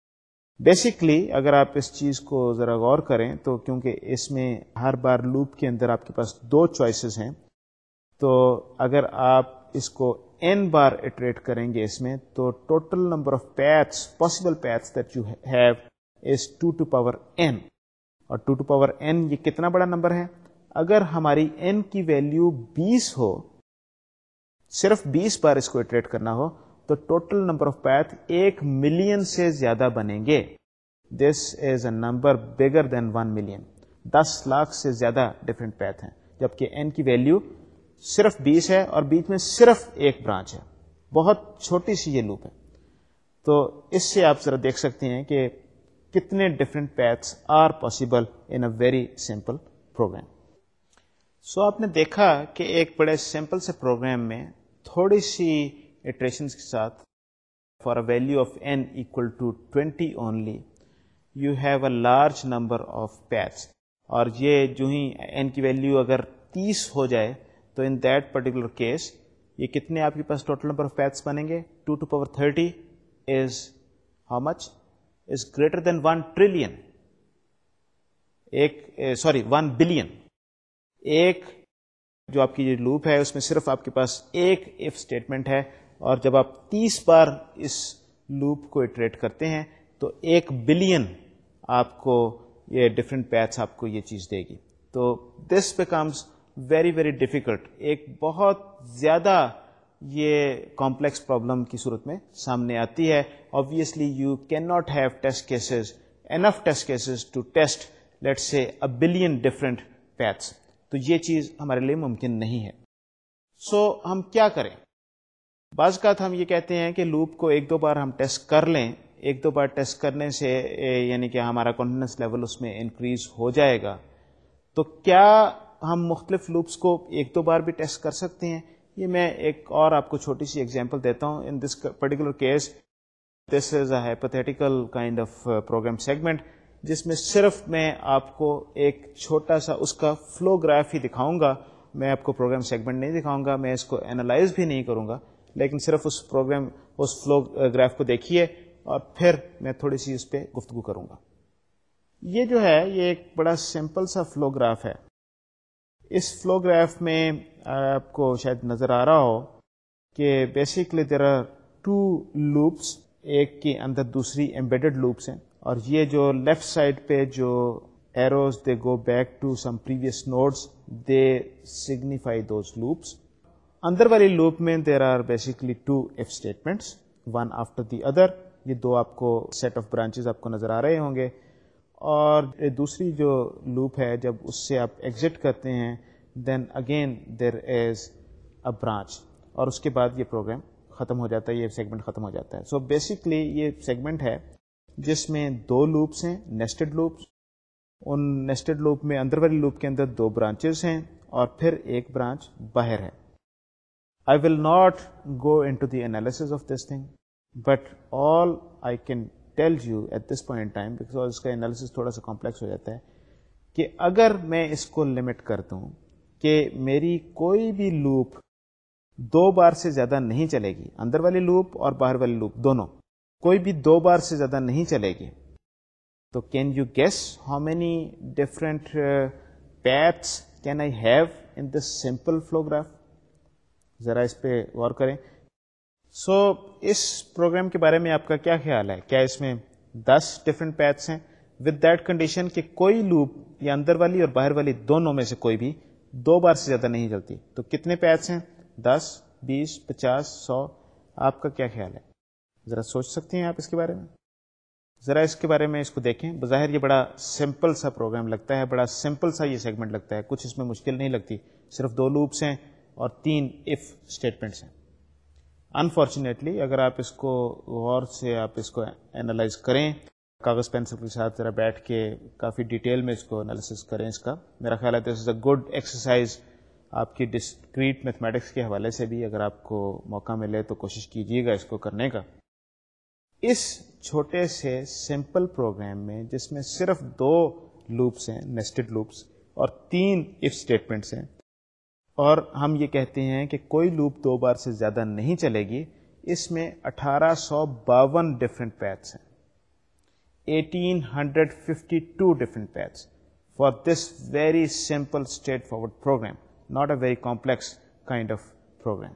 Speaker 1: بیسکلی اگر آپ اس چیز کو ذرا غور کریں تو کیونکہ اس میں ہر بار لوپ کے اندر آپ کے پاس دو چوائسیز ہیں, تو اگر آپ اس کو n بار اٹریٹ کریں گے اس میں تو total number of paths possible paths that you have is two to power n. اور ٹو ٹو پاور n یہ کتنا بڑا نمبر ہے؟ اگر ہماری n کی ویلیو بیس ہو, صرف بیس بار اس کو اٹریٹ کرنا ہو, تو ٹوٹل نمبر آف پیتھ ایک ملین سے زیادہ بنیں گے. This is a number bigger than one million. دس لاکھ سے زیادہ ڈفرینٹ پیتھ ہیں, جبکہ این کی ویلیو صرف بیس ہے اور بیچ میں صرف ایک برانچ ہے. بہت چھوٹی سی یہ لوپ ہے. تو اس سے آپ ذرا دیکھ سکتے ہیں کہ کتنے different paths are possible in a very simple program. So آپ نے دیکھا کہ ایک بڑے سمپل سے پروگرام میں تھوڑی سی اٹریشنس کے ساتھ for a value of n equal to twenty only you have a large number of paths. اور یہ جو ہی این کی ویلیو اگر تیس ہو جائے تو ان دیٹ پرٹیکولر کیس یہ کتنے آپ کے پاس ٹوٹل نمبر آف پیتھس بنیں گے؟ Two to power thirty is how much? Is greater than one trillion. ایک سوری ون بلین. ایک جو آپ کی یہ لوپ ہے اس میں صرف آپ کے پاس ایک اف اسٹیٹمنٹ ہے, اور جب آپ تیس بار اس لوپ کو اٹریٹ کرتے ہیں تو ایک بلین آپ کو یہ ڈفرینٹ پیتھس آپ کو یہ چیز دے گی. تو this becomes very very difficult. ایک بہت زیادہ یہ کمپلیکس پرابلم کی صورت میں سامنے آتی ہے. Obviously you can not have test cases enough test cases to test let's say a billion different paths. تو یہ چیز ہمارے لیے ممکن نہیں ہے. سو so, ہم کیا کریں؟ بعض اوقات ہم یہ کہتے ہیں کہ لوپ کو ایک دو بار ہم ٹیسٹ کر لیں. ایک دو بار ٹیسٹ کرنے سے یعنی کہ ہمارا کانفیڈنس لیول اس میں انکریز ہو جائے گا. تو کیا ہم مختلف لوپس کو ایک دو بار بھی ٹیسٹ کر سکتے ہیں؟ یہ میں ایک اور آپ کو چھوٹی سی ایگزامپل دیتا ہوں. In this particular case this is a hypothetical kind of program segment, جس میں صرف میں آپ کو ایک چھوٹا سا اس کا فلو گراف ہی دکھاؤں گا. میں آپ کو پروگرام سیگمنٹ نہیں دکھاؤں گا, میں اس کو اینالائز بھی نہیں کروں گا, لیکن صرف اس پروگرام اس فلو گراف کو دیکھیے اور پھر میں تھوڑی سی اس پہ گفتگو کروں گا. یہ جو ہے یہ ایک بڑا سمپل سا فلو گراف ہے. اس فلو گراف میں آپ کو شاید نظر آ رہا ہو کہ basically there are two loops, ایک کے اندر دوسری ایمبیڈڈ لوپس ہیں, اور یہ جو لیفٹ سائڈ پہ جو arrows they go back to some previous nodes they signify those loops. اندر والی لوپ میں there are basically two if statements one after the other. یہ دو آپ کو سیٹ آف برانچز آپ کو نظر آ رہے ہوں گے. اور دوسری جو لوپ ہے جب اس سے آپ ایگزٹ کرتے ہیں then again there is a branch, اور اس کے بعد یہ پروگرام ختم ہو جاتا ہے, یہ سیگمنٹ ختم ہو جاتا ہے. سو بیسکلی یہ سیگمنٹ ہے جس میں دو لوپس ہیں, نیسٹڈ لوپس. ان نیسٹڈ لوپ میں اندر والی لوپ کے اندر دو برانچز ہیں اور پھر ایک برانچ باہر ہے. I will not go into the analysis of this thing, but all I can tell you at this point in time, because اس کا انالیسس تھوڑا سا کمپلیکس ہو جاتا ہے, کہ اگر میں اس کو لمٹ کر دوں کہ میری کوئی بھی لوپ دو بار سے زیادہ نہیں چلے گی, اندر والی لوپ اور باہر والی لوپ دونوں کوئی بھی دو بار سے زیادہ نہیں چلے گی, تو can you guess how many different paths can I have in this simple flow graph? ذرا اس پہ غور کریں. سو so, اس پروگرام کے بارے میں آپ کا کیا خیال ہے؟ کیا اس میں دس ڈفرینٹ پیتھس ہیں ود دیٹ کنڈیشن کہ کوئی لوپ یا اندر والی اور باہر والی دونوں میں سے کوئی بھی دو بار سے زیادہ نہیں چلتی؟ تو کتنے پیتھس ہیں؟ دس, بیس, پچاس, سو؟ آپ کا کیا خیال ہے؟ ذرا سوچ سکتے ہیں آپ اس کے بارے میں. ذرا اس کے بارے میں اس کو دیکھیں. بظاہر یہ بڑا سمپل سا پروگرام لگتا ہے, بڑا سمپل سا یہ سیگمنٹ لگتا ہے, کچھ اس میں مشکل نہیں لگتی, صرف دو لوپس ہیں اور تین اف اسٹیٹمنٹس ہیں. انفارچونیٹلی اگر آپ اس کو غور سے آپ اس کو اینالائز کریں, کاغذ پینسل کے ساتھ ذرا بیٹھ کے کافی ڈیٹیل میں اس کو انالیسس کریں, اس کا میرا خیال ہے دس از اے گڈ ایکسرسائز آپ کی ڈسکریٹ میتھمیٹکس کے حوالے سے بھی. اگر آپ کو موقع ملے تو کوشش کیجیے گا اس کو کرنے کا. اس چھوٹے سے سمپل پروگرام میں جس میں صرف دو لوپس ہیں, نیسٹڈ لوپس, اور تین اف اسٹیٹمنٹس ہیں, اور ہم یہ کہتے ہیں کہ کوئی لوپ دو بار سے زیادہ نہیں چلے گی, اس میں اٹھارہ سو باون ڈفرینٹ پیتھس ہیں, eighteen hundred fifty two different paths for this very simple straightforward program, not a very complex kind of program.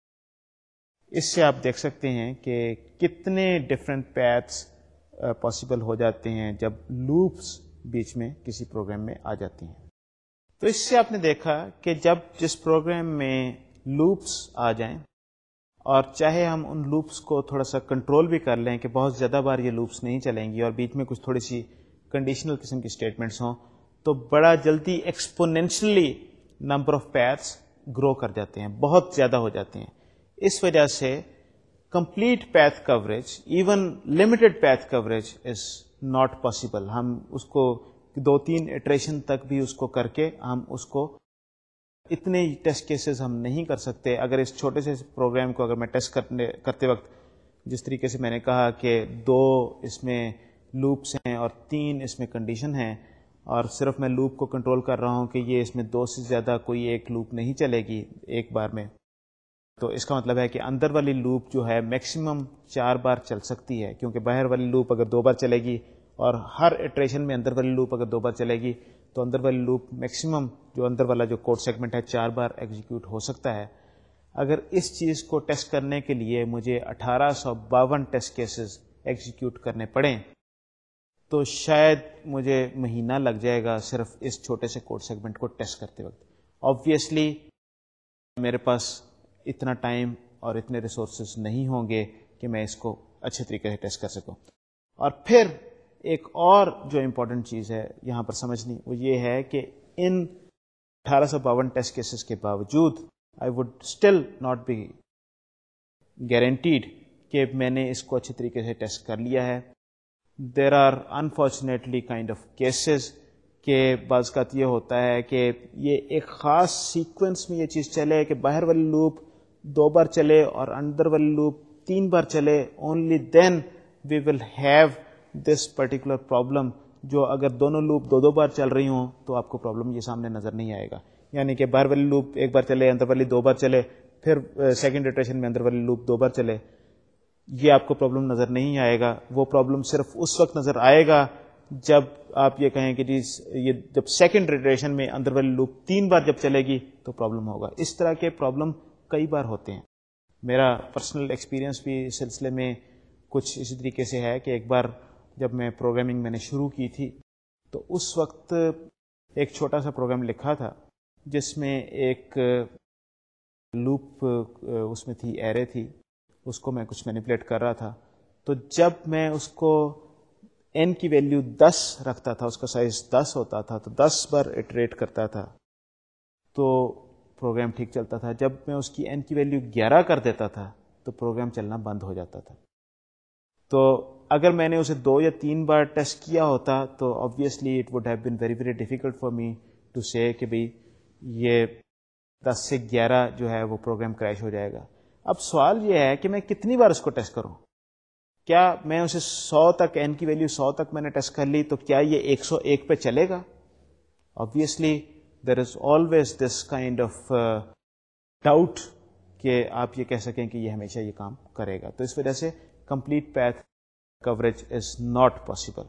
Speaker 1: اس سے آپ دیکھ سکتے ہیں کہ کتنے ڈفرینٹ پیتھس پاسبل ہو جاتے ہیں جب لوپس بیچ میں کسی پروگرام میں آ جاتی ہیں. تو اس سے آپ نے دیکھا کہ جب جس پروگرام میں لوپس آ جائیں اور چاہے ہم ان لوپس کو تھوڑا سا کنٹرول بھی کر لیں کہ بہت زیادہ بار یہ لوپس نہیں چلیں گی اور بیچ میں کچھ تھوڑی سی کنڈیشنل قسم کی اسٹیٹمنٹس ہوں, تو بڑا جلدی exponentially number of paths grow کر جاتے ہیں, بہت زیادہ ہو جاتے ہیں. اس وجہ سے complete path coverage, even limited path coverage is not possible. ہم اس کو دو تین ایٹریشن تک بھی اس کو کر کے ہم اس کو اتنے ٹیسٹ کیسز ہم نہیں کر سکتے. اگر اس چھوٹے سے پروگرام کو اگر میں ٹیسٹ کرنے کرتے وقت جس طریقے سے میں نے کہا کہ دو اس میں لوپس ہیں اور تین اس میں کنڈیشن ہیں, اور صرف میں لوپ کو کنٹرول کر رہا ہوں کہ یہ اس میں دو سے زیادہ کوئی ایک لوپ نہیں چلے گی ایک بار میں, تو اس کا مطلب ہے کہ اندر والی لوپ جو ہے میکسیمم چار بار چل سکتی ہے, کیونکہ باہر والی لوپ اگر دو بار چلے گی اور ہر ایٹریشن میں اندر والی لوپ اگر دو بار چلے گی تو اندر والی لوپ میکسیمم جو اندر والا جو کوڈ سیگمنٹ ہے چار بار ایگزیکیوٹ ہو سکتا ہے. اگر اس چیز کو ٹیسٹ کرنے کے لیے مجھے اٹھارہ سو باون ٹیسٹ کیسز ایگزیکیوٹ کرنے پڑیں تو شاید مجھے مہینہ لگ جائے گا صرف اس چھوٹے سے کوڈ سیگمنٹ کو ٹیسٹ کرتے وقت. آبویسلی میرے پاس اتنا ٹائم اور اتنے ریسورسز نہیں ہوں گے کہ میں اس کو اچھے طریقے سے ٹیسٹ کر سکوں. اور پھر ایک اور جو امپورٹنٹ چیز ہے یہاں پر سمجھنی, وہ یہ ہے کہ ان اٹھارہ سو باون ٹیسٹ کیسز کے باوجود I would still not be guaranteed کہ میں نے اس کو اچھے طریقے سے ٹیسٹ کر لیا ہے. There are unfortunately kind of cases کہ بعض کا یہ ہوتا ہے کہ یہ ایک خاص سیکوینس میں یہ چیز چلے کہ باہر والی لوپ دو بار چلے اور اندر والی لوپ تین بار چلے, only then we will have this particular problem. جو اگر دونوں لوپ دو دو بار چل رہی ہوں تو آپ کو پرابلم یہ سامنے نظر نہیں آئے گا. یعنی کہ باہر والی لوپ ایک بار چلے, اندر والی دو بار چلے, پھر سیکنڈ ایٹریشن میں اندر والی لوپ دو بار چلے, یہ آپ کو پرابلم نظر نہیں آئے گا. وہ پرابلم صرف اس وقت نظر آئے گا جب آپ یہ کہیں کہ جی یہ جب سیکنڈ ایٹریشن میں اندر والی لوپ تین بار جب چلے گی تو پرابلم ہوگا. اس طرح کے پرابلم کئی بار ہوتے ہیں. میرا پرسنل ایکسپیرینس بھی اس سلسلے میں کچھ اسی طریقے سے ہے کہ ایک بار جب میں پروگرامنگ میں نے شروع کی تھی تو اس وقت ایک چھوٹا سا پروگرام لکھا تھا جس میں ایک لوپ اس میں تھی, ایرے تھی, اس کو میں کچھ مینیپولیٹ کر رہا تھا. تو جب میں اس کو n کی ویلیو دس رکھتا تھا, اس کا سائز دس ہوتا تھا, تو دس بار ایٹریٹ کرتا تھا تو پروگرام ٹھیک چلتا تھا. جب میں اس کی n کی ویلیو گیارہ کر دیتا تھا تو پروگرام چلنا بند ہو جاتا تھا. تو اگر میں نے اسے دو یا تین بار ٹیسٹ کیا ہوتا تو obviously it would have been very very difficult for me to say کہ بھائی یہ دس سے گیارہ جو ہے وہ پروگرام کریش ہو جائے گا. اب سوال یہ ہے کہ میں کتنی بار اس کو ٹیسٹ کروں. کیا میں اسے سو تک, n کی ویلیو سو تک میں نے ٹیسٹ کر لی تو کیا یہ ایک سو ایک پہ چلے گا؟ Obviously there is always this kind of doubt کہ آپ یہ کہہ سکیں کہ یہ ہمیشہ یہ کام کرے گا. تو اس وجہ سے complete path coverage is not possible.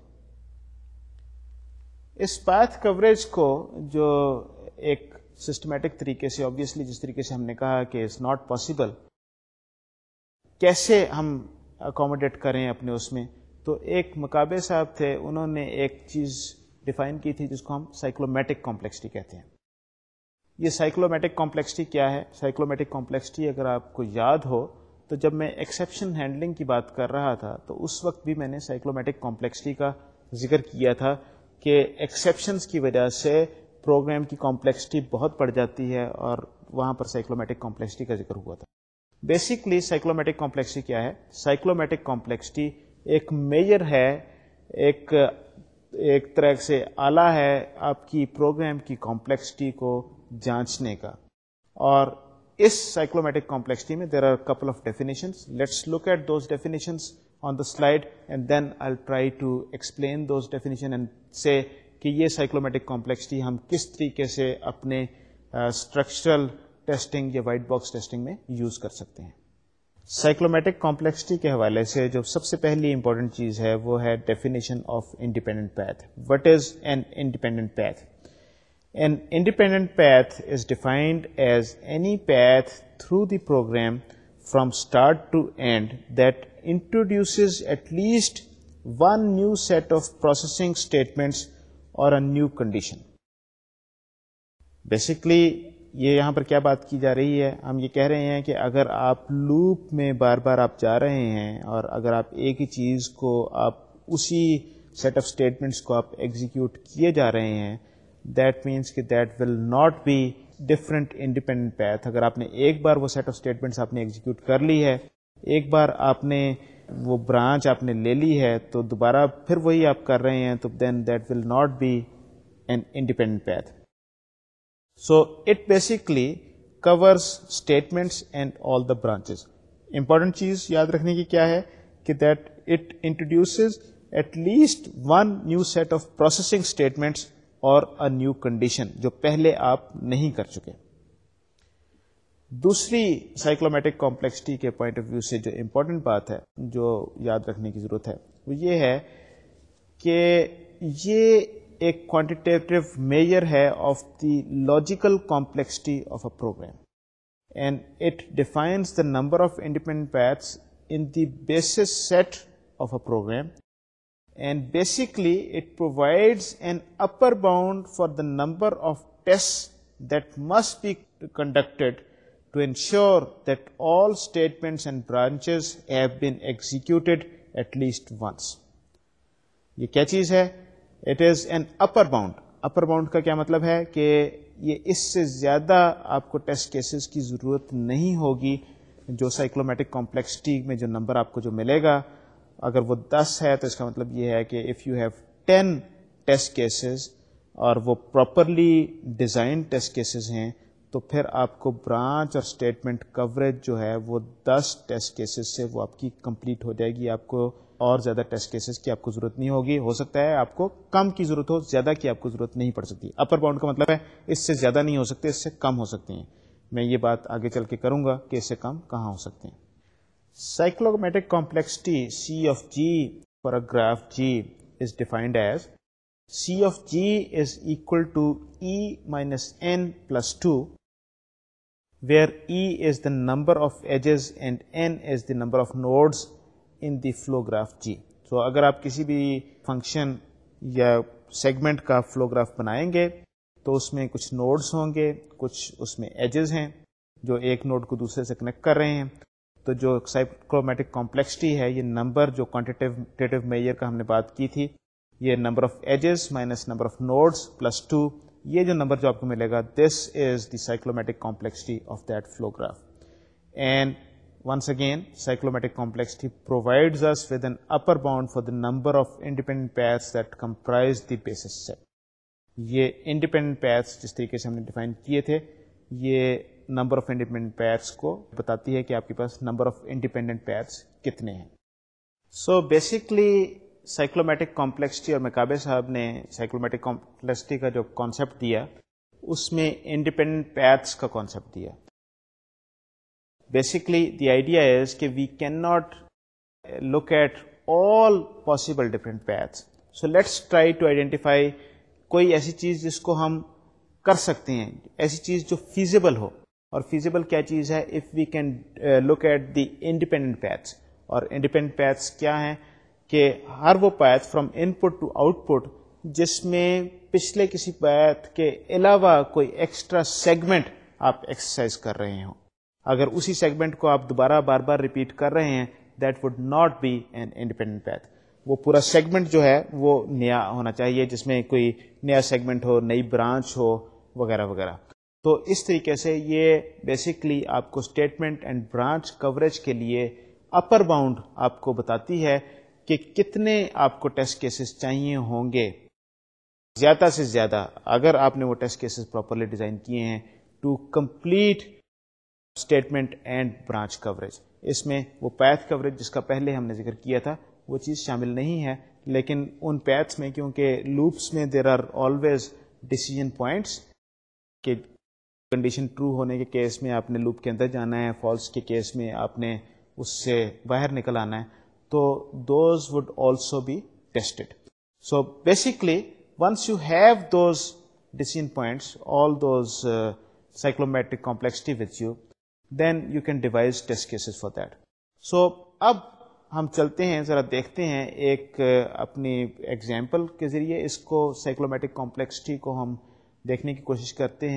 Speaker 1: اس پیتھ کوریج کو جو ایک سسٹمیٹک طریقے سے, آبویسلی جس طریقے سے ہم نے کہا کہ اٹس ناٹ پاسبل, کیسے ہم اکوموڈیٹ کریں اپنے اس میں, تو ایک مکابے صاحب تھے, انہوں نے ایک چیز ڈیفائن کی تھی جس کو ہم سائیکلومیٹک کمپلیکسٹی کہتے ہیں. یہ سائیکلومیٹک کمپلیکسٹی کیا ہے؟ سائیکلومیٹک کمپلیکسٹی اگر آپ کو یاد ہو تو جب میں ایکسیپشن ہینڈلنگ کی بات کر رہا تھا تو اس وقت بھی میں نے سائیکلومیٹک کمپلیکسٹی کا ذکر کیا تھا کہ ایکسیپشنز کی وجہ سے پروگرام کی کمپلیکسٹی بہت بڑھ جاتی ہے, اور وہاں پر سائیکلومیٹک کمپلیکسٹی کا ذکر ہوا تھا. بیسکلی سائیکلومیٹک کمپلیکسٹی کیا ہے؟ سائیکلومیٹک کمپلیکسٹی ایک میجر ہے, ایک ایک طرح سے آلہ ہے آپ کی پروگرام کی کمپلیکسٹی کو جانچنے کا. اور اس سائیکلومیٹک کمپلیکسٹی میں there are couple of definitions. Let's look at those definitions on the slide and then I will try to explain those definition and say کہ یہ سائیکلومیٹک کمپلیکسٹی ہم کس طریقے سے اپنے اسٹرکچرل ٹیسٹنگ یا وائٹ باکس ٹیسٹنگ میں یوز کر سکتے ہیں. سائیکلومیٹک کمپلیکسٹی کے حوالے سے جو سب سے پہلی امپورٹنٹ چیز ہے وہ ہے definition of independent path. What is an independent path? An independent path is defined as any path through the program from start to end that introduces at least one new set of processing statements or a new condition. Basically, یہ یہاں پر کیا بات کی جا رہی ہے؟ ہم یہ کہہ رہے ہیں کہ اگر آپ لوپ میں بار بار آپ جا رہے ہیں اور اگر آپ ایک ہی چیز کو آپ اسی سیٹ آف اسٹیٹمنٹس کو آپ ایگزیکیوٹ کیے جا رہے ہیں, دیٹ مینس کہ that will not be different independent path. اگر آپ نے ایک بار وہ سیٹ آف اسٹیٹمنٹس آپ نے ایگزیکیوٹ کر لی ہے, ایک بار آپ نے وہ برانچ آپ نے لے لی ہے, تو دوبارہ پھر وہی آپ کر رہے ہیں, تو then that will not be an independent path. So it basically covers statements and all the branches. Important چیز یاد رکھنے کی کیا ہے کہ that it introduces at least one new set of processing statements or a new condition جو پہلے آپ نہیں کر چکے. دوسری سائیکلومیٹک کمپلیکسٹی کے پوائنٹ آف ویو سے جو امپورٹنٹ بات ہے جو یاد رکھنے کی ضرورت ہے وہ یہ ہے کہ یہ ایک کوانٹیٹیو میجر ہے of the logical complexity of a program, and it defines the number of independent paths in the basis set of a program, and basically it provides an upper bound for the number of test that must be conducted to ensure that all statements and branches have been executed at least once. یہ کیا چیز ہے؟ It is an upper bound. Upper bound کا کیا مطلب ہے کہ یہ اس سے زیادہ آپ کو ٹیسٹ کیسز کی ضرورت نہیں ہوگی. جو سائیکلومیٹک کمپلیکسٹی میں جو نمبر آپ کو جو ملے گا, اگر وہ دس ہے تو اس کا مطلب یہ ہے کہ if you have ten test cases اور وہ پراپرلی ڈیزائن ٹیسٹ کیسز ہیں, تو پھر آپ کو برانچ اور اسٹیٹمنٹ کوریج جو ہے وہ دس ٹیسٹ کیسز سے وہ آپ کی کمپلیٹ ہو جائے گی. آپ کو اور زیادہ ٹیسٹ کیسز کی آپ کو ضرورت نہیں ہوگی. ہو سکتا ہے آپ کو کم کی ضرورت ہو, زیادہ کی آپ کو ضرورت نہیں پڑ سکتی. اپر باؤنڈ کا مطلب ہے اس سے زیادہ نہیں ہو سکتے, اس سے کم ہو سکتے ہیں. میں یہ بات آگے چل کے کروں گا کہ اس سے کم کہاں ہو سکتے ہیں. Cyclomatic complexity C of G for a graph G is defined as C of G is equal to E minus N plus two, where E is the number of edges and N is the number of nodes in the flow graph G. So اگر آپ کسی بھی فنکشن یا سیگمنٹ کا فلو گراف بنائیں گے تو اس میں کچھ نوڈز ہوں گے, کچھ اس میں ایجز ہیں جو ایک نوڈ کو دوسرے سے کنیکٹ کر رہے ہیں. تو جو سائیکلومیٹک کمپلیکسٹی ہے, یہ نمبر جو کوانٹیٹیو میجر کا ہم نے بات کی تھی, یہ number of edges minus number of nodes plus two, یہ جو نمبر جو آپ کو ملے گا, this is the cyclomatic complexity of that flow graph. And once again cyclomatic complexity provides us with an upper bound for the number of independent paths that comprise the basis set. یہ انڈیپینڈنٹ پیتھس جس طریقے سے ہم نے ڈیفائن کیے تھے, یہ نمبر آف انڈیپینڈنٹ پیتھس کو بتاتی ہے کہ آپ کے پاس نمبر آف انڈیپینڈنٹ پیتھس کتنے ہیں. سو بیسکلی سائیکلومیٹک کمپلیکسٹی, اور مکابے صاحب نے سائیکلومیٹک کمپلیکسٹی کا جو کانسیپٹ دیا اس میں انڈیپینڈنٹ پیتھس کا کانسیپٹ دیا. بیسکلی دی آئیڈیا از کہ we can not look at all possible different paths, so let's try to identify کوئی ایسی چیز جس کو ہم کر سکتے ہیں, ایسی چیز جو فیزیبل ہو. اور فیزیبل کیا چیز ہے؟ If we can look at the independent paths. اور انڈیپینڈنٹ پیتھس کیا ہیں کہ ہر وہ path from input to output جس میں پچھلے کسی پیتھ کے علاوہ کوئی ایکسٹرا سیگمنٹ آپ ایکسرسائز کر رہے ہوں. اگر اسی سیگمنٹ کو آپ دوبارہ بار بار ریپیٹ کر رہے ہیں, that would not be an independent path. وہ پورا سیگمنٹ جو ہے وہ نیا ہونا چاہیے, جس میں کوئی نیا سیگمنٹ ہو, نئی برانچ ہو, وغیرہ وغیرہ. تو اس طریقے سے یہ بیسکلی آپ کو اسٹیٹمنٹ اینڈ برانچ کوریج کے لیے اپر باؤنڈ آپ کو بتاتی ہے کہ کتنے آپ کو ٹیسٹ کیسز چاہیے ہوں گے, زیادہ سے زیادہ, اگر آپ نے وہ ٹیسٹ کیسز پراپرلی ڈیزائن کیے ہیں to complete statement and branch coverage. اس میں وہ پیتھ کوریج جس کا پہلے ہم نے ذکر کیا تھا وہ چیز شامل نہیں ہے, لیکن ان پیتھس میں کیونکہ لوپس میں there are always decision points کہ کنڈیشن ٹرو ہونے کے کیس میں آپ نے لوپ کے اندر جانا ہے, فالس کے کیس میں آپ نے اس سے باہر نکل آنا ہے, تو those would also be tested. So basically once you have those decision points, all those psychromatic complexity with you, then you can devise test cases for that. So اب ہم چلتے ہیں, ذرا دیکھتے ہیں ایک اپنی ایگزامپل کے ذریعے اس کو سائیکلومیٹک کمپلیکسٹی کو ہم دیکھنے کی کوشش کرتے ہیں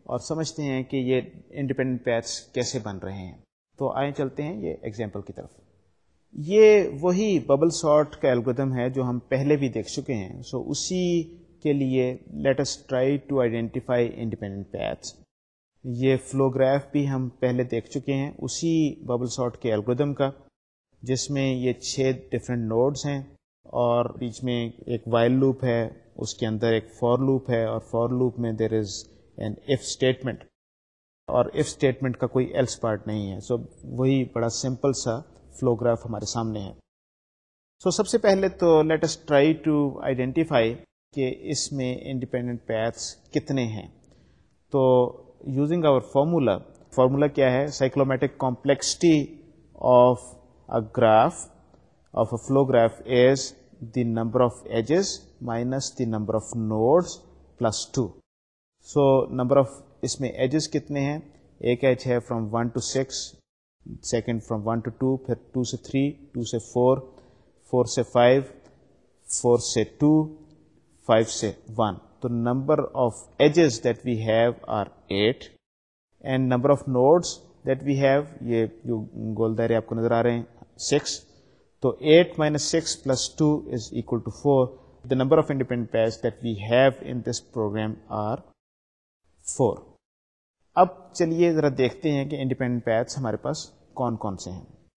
Speaker 1: اور سمجھتے ہیں کہ یہ انڈیپینڈنٹ پیتھس کیسے بن رہے ہیں. تو آئیں چلتے ہیں یہ ایگزامپل کی طرف. یہ وہی ببل سارٹ کا الگورتھم ہے جو ہم پہلے بھی دیکھ چکے ہیں. سو so, اسی کے لیے let us try to identify independent paths. یہ فلو گراف بھی ہم پہلے دیکھ چکے ہیں اسی ببل سارٹ کے الگورتھم کا، جس میں یہ چھ ڈفرینٹ نوڈز ہیں اور بیچ میں ایک وائل لوپ ہے، اس کے اندر ایک فور لوپ ہے، اور فور لوپ میں there is an if statement, اور ایف اسٹیٹمنٹ کا کوئی ایلس پارٹ نہیں ہے. سو so, وہی بڑا سمپل سا فلو گراف ہمارے سامنے ہے. سو so, سب سے پہلے تو let us try to identify کہ اس میں انڈیپینڈنٹ پیتھس کتنے ہیں. تو یوزنگ آور فارمولا، فارمولا کیا ہے؟ Cyclomatic complexity of a graph of a flow graph is the number of edges minus the number of nodes plus two. So number of اس میں ایجز کتنے ہیں؟ ایک ایج ہے from one to six, second from one to two, پھر ٹو سے تھری، ٹو سے فور، فور سے فائیو، فور سے ٹو، فائیو سے ون. تو number of edges that we have are at and number of nodes that we have, یہ جو گول دائرے آپ کو نظر آ رہے ہیں، سکس. تو eight minus six plus two is equal to four. The number of independent paths that we have in this program are four. اب چلیے ذرا دیکھتے ہیں کہ انڈیپینڈنٹ پیتھس ہمارے پاس کون کون سے ہیں.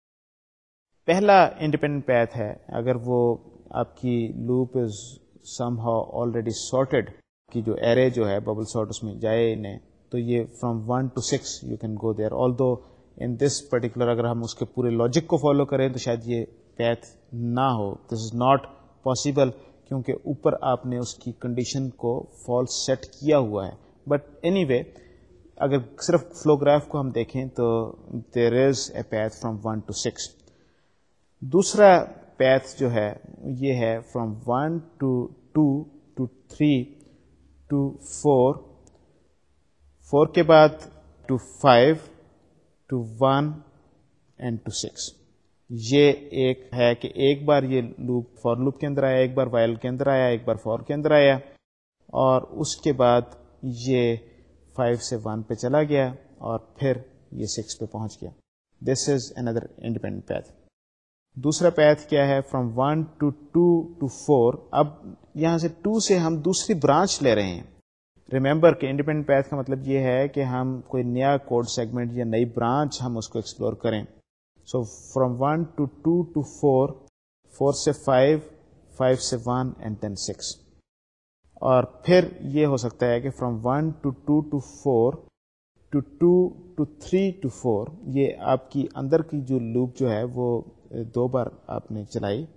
Speaker 1: پہلا انڈیپینڈنٹ پیتھ ہے، اگر وہ آپ کی loop is somehow already sorted, کی جو ایرے جو ہے ببل سارٹ اس میں جائے انہیں، تو یہ from one to six you can go there. Although in this particular اگر ہم اس کے پورے لاجک کو فالو کریں تو شاید یہ پیتھ نہ ہو. دس از ناٹ پاسبل کیونکہ اوپر آپ نے اس کی کنڈیشن کو فالس سیٹ کیا ہوا ہے. بٹ اینی وے اگر صرف فلو گراف کو ہم دیکھیں تو there is a path from one to six. دوسرا پیتھ جو ہے یہ ہے from one to two to three to four, four کے بعد to five to one and to six. یہ ایک ہے کہ ایک بار یہ لوپ فور لوپ کے اندر آیا، ایک بار وائل کے اندر آیا، ایک بار فور کے اندر آیا، اور اس کے بعد یہ فائیو سے ون پہ چلا گیا اور پھر یہ سکس پہ پہنچ گیا. This is another independent path. دوسرا پیتھ کیا ہے؟ From one to two to four. اب یہاں سے ٹو سے ہم دوسری برانچ لے رہے ہیں. ریمبر کہ انڈیپینڈنٹ پیتھ کا مطلب یہ ہے کہ ہم کوئی نیا کوڈ سیگمنٹ یا نئی برانچ ہم اس کو ایکسپلور کریں. So from one to two to four, four سے فائیو، فائیو سے ون اینڈ دین سکس. اور پھر یہ ہو سکتا ہے کہ from one to two to four to two to three to four. یہ آپ کی اندر کی جو لوپ جو ہے وہ دو بار آپ نے چلائی.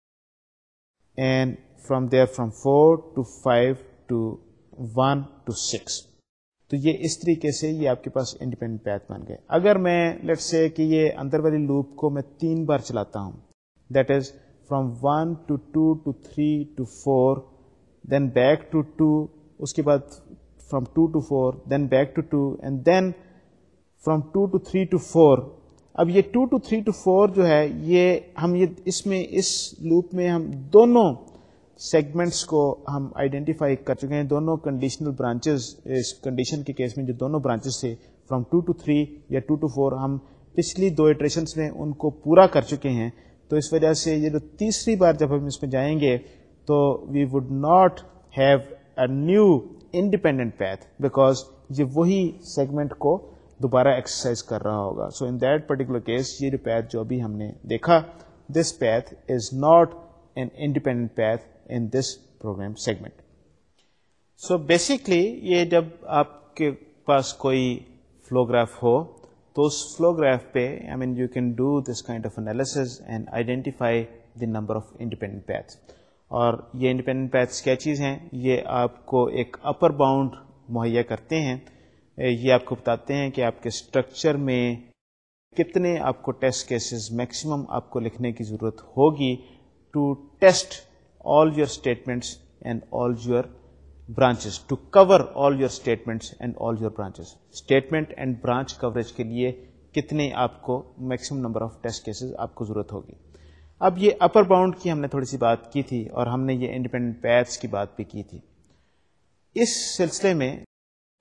Speaker 1: And from there from four to five to one to six. تو یہ اس طریقے سے یہ آپ کے پاس انڈیپینڈنٹ پیتھ بن گئے. اگر میں لیٹ سے کہ یہ اندر والی لوپ کو میں تین بار چلاتا ہوں، that is from one to two to three to four, then back to two, اس کے بعد from two to four, then back to two, and then from two to three to four. اب یہ two to three to four جو ہے یہ ہم یہ اس میں اس لوپ میں ہم دونوں سیگمنٹس کو ہم آئیڈینٹیفائی کر چکے ہیں. دونوں کنڈیشنل برانچز، اس کنڈیشن کے کیس میں جو دونوں برانچز تھے فرام ٹو ٹو تھری یا ٹو ٹو فور، ہم پچھلی دو ایٹریشنس میں ان کو پورا کر چکے ہیں. تو اس وجہ سے یہ جو تیسری بار جب ہم اس میں جائیں گے تو we would not have a new independent path because یہ وہی سیگمنٹ کو دوبارہ ایکسرسائز کر رہا ہوگا. So in that particular case یہ جو پیتھ جو ابھی ہم نے دیکھا، this path is not an independent path in this program segment. So basically یہ جب آپ کے پاس کوئی فلو گراف ہو تو اس فلو گراف پہ I mean you can do this kind of analysis and identify the number of independent paths. اور یہ انڈیپینڈنٹ پیتھس کیا چیز ہیں؟ یہ آپ کو ایک اپر باؤنڈ مہیا کرتے ہیں. یہ آپ کو بتاتے ہیں کہ آپ کے اسٹرکچر میں کتنے آپ کو ٹیسٹ کیسز میکسیمم آپ کو لکھنے کی ضرورت ہوگی to test all your statements and all your branches, to cover all your statements and all your branches. Statement and branch coverage کے لیے کتنے آپ کو maximum number of test cases آپ کو ضرورت ہوگی. اب یہ upper bound کی ہم نے تھوڑی سی بات کی تھی اور ہم نے یہ independent paths کی بات بھی کی تھی. اس سلسلے میں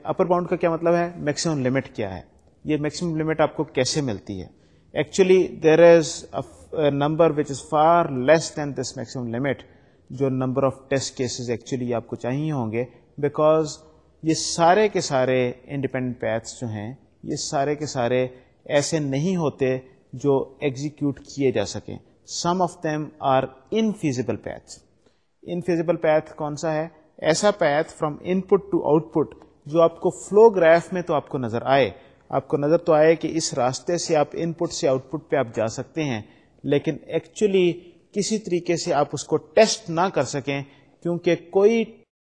Speaker 1: اپر باؤنڈ کا کیا مطلب ہے؟ میکسیمم لمٹ کیا ہے. یہ میکسیمم لمٹ آپ کو کیسے ملتی ہے؟ Actually there is a number which is far less than this maximum limit, جو number of test cases actually آپ کو چاہیے ہوں گے, بیکاز یہ سارے کے سارے انڈیپینڈنٹ پیتھس جو ہیں یہ سارے کے سارے ایسے نہیں ہوتے جو ایگزیکیوٹ کیے جا سکیں. Some of them are infeasible paths. Infeasible path کون سا ہے؟ ایسا path from input to output جو آپ کو فلو گراف میں تو آپ کو نظر آئے, آپ کو نظر تو آئے کہ اس راستے سے آپ ان پٹ سے آؤٹ پٹ پہ آپ جا سکتے ہیں, لیکن ایکچولی کسی طریقے سے آپ اس کو ٹیسٹ نہ کر سکیں, کیونکہ کوئی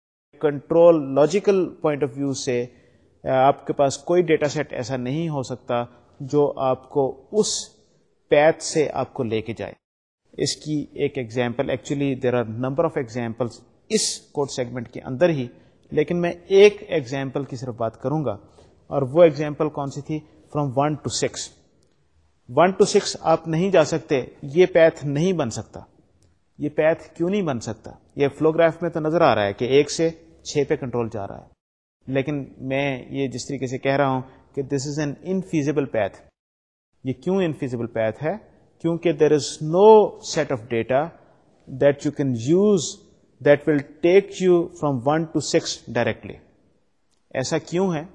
Speaker 1: control logical point of view سے آپ کے پاس کوئی ڈیٹا سیٹ ایسا نہیں ہو سکتا جو آپ کو اس پیتھ سے آپ کو لے کے جائے. اس کی ایک example, actually there are number of examples اس کوڈ سیگمنٹ کے اندر ہی, لیکن میں ایک ایگزامپل کی صرف بات کروں گا, اور وہ ایگزامپل کون سی تھی؟ From one to six. One to six آپ نہیں جا سکتے, یہ پیتھ نہیں بن سکتا. یہ پیتھ کیوں نہیں بن سکتا؟ یہ فلو گراف میں تو نظر آ رہا ہے کہ ایک سے چھ پہ کنٹرول جا رہا ہے, لیکن میں یہ جس طریقے سے کہہ رہا ہوں کہ this is an infeasible path. یہ کیوں انفیزیبل پیتھ ہے؟ کیونکہ there is no set of data that you can use that will take you from one to six directly. ایسا کیوں ہے؟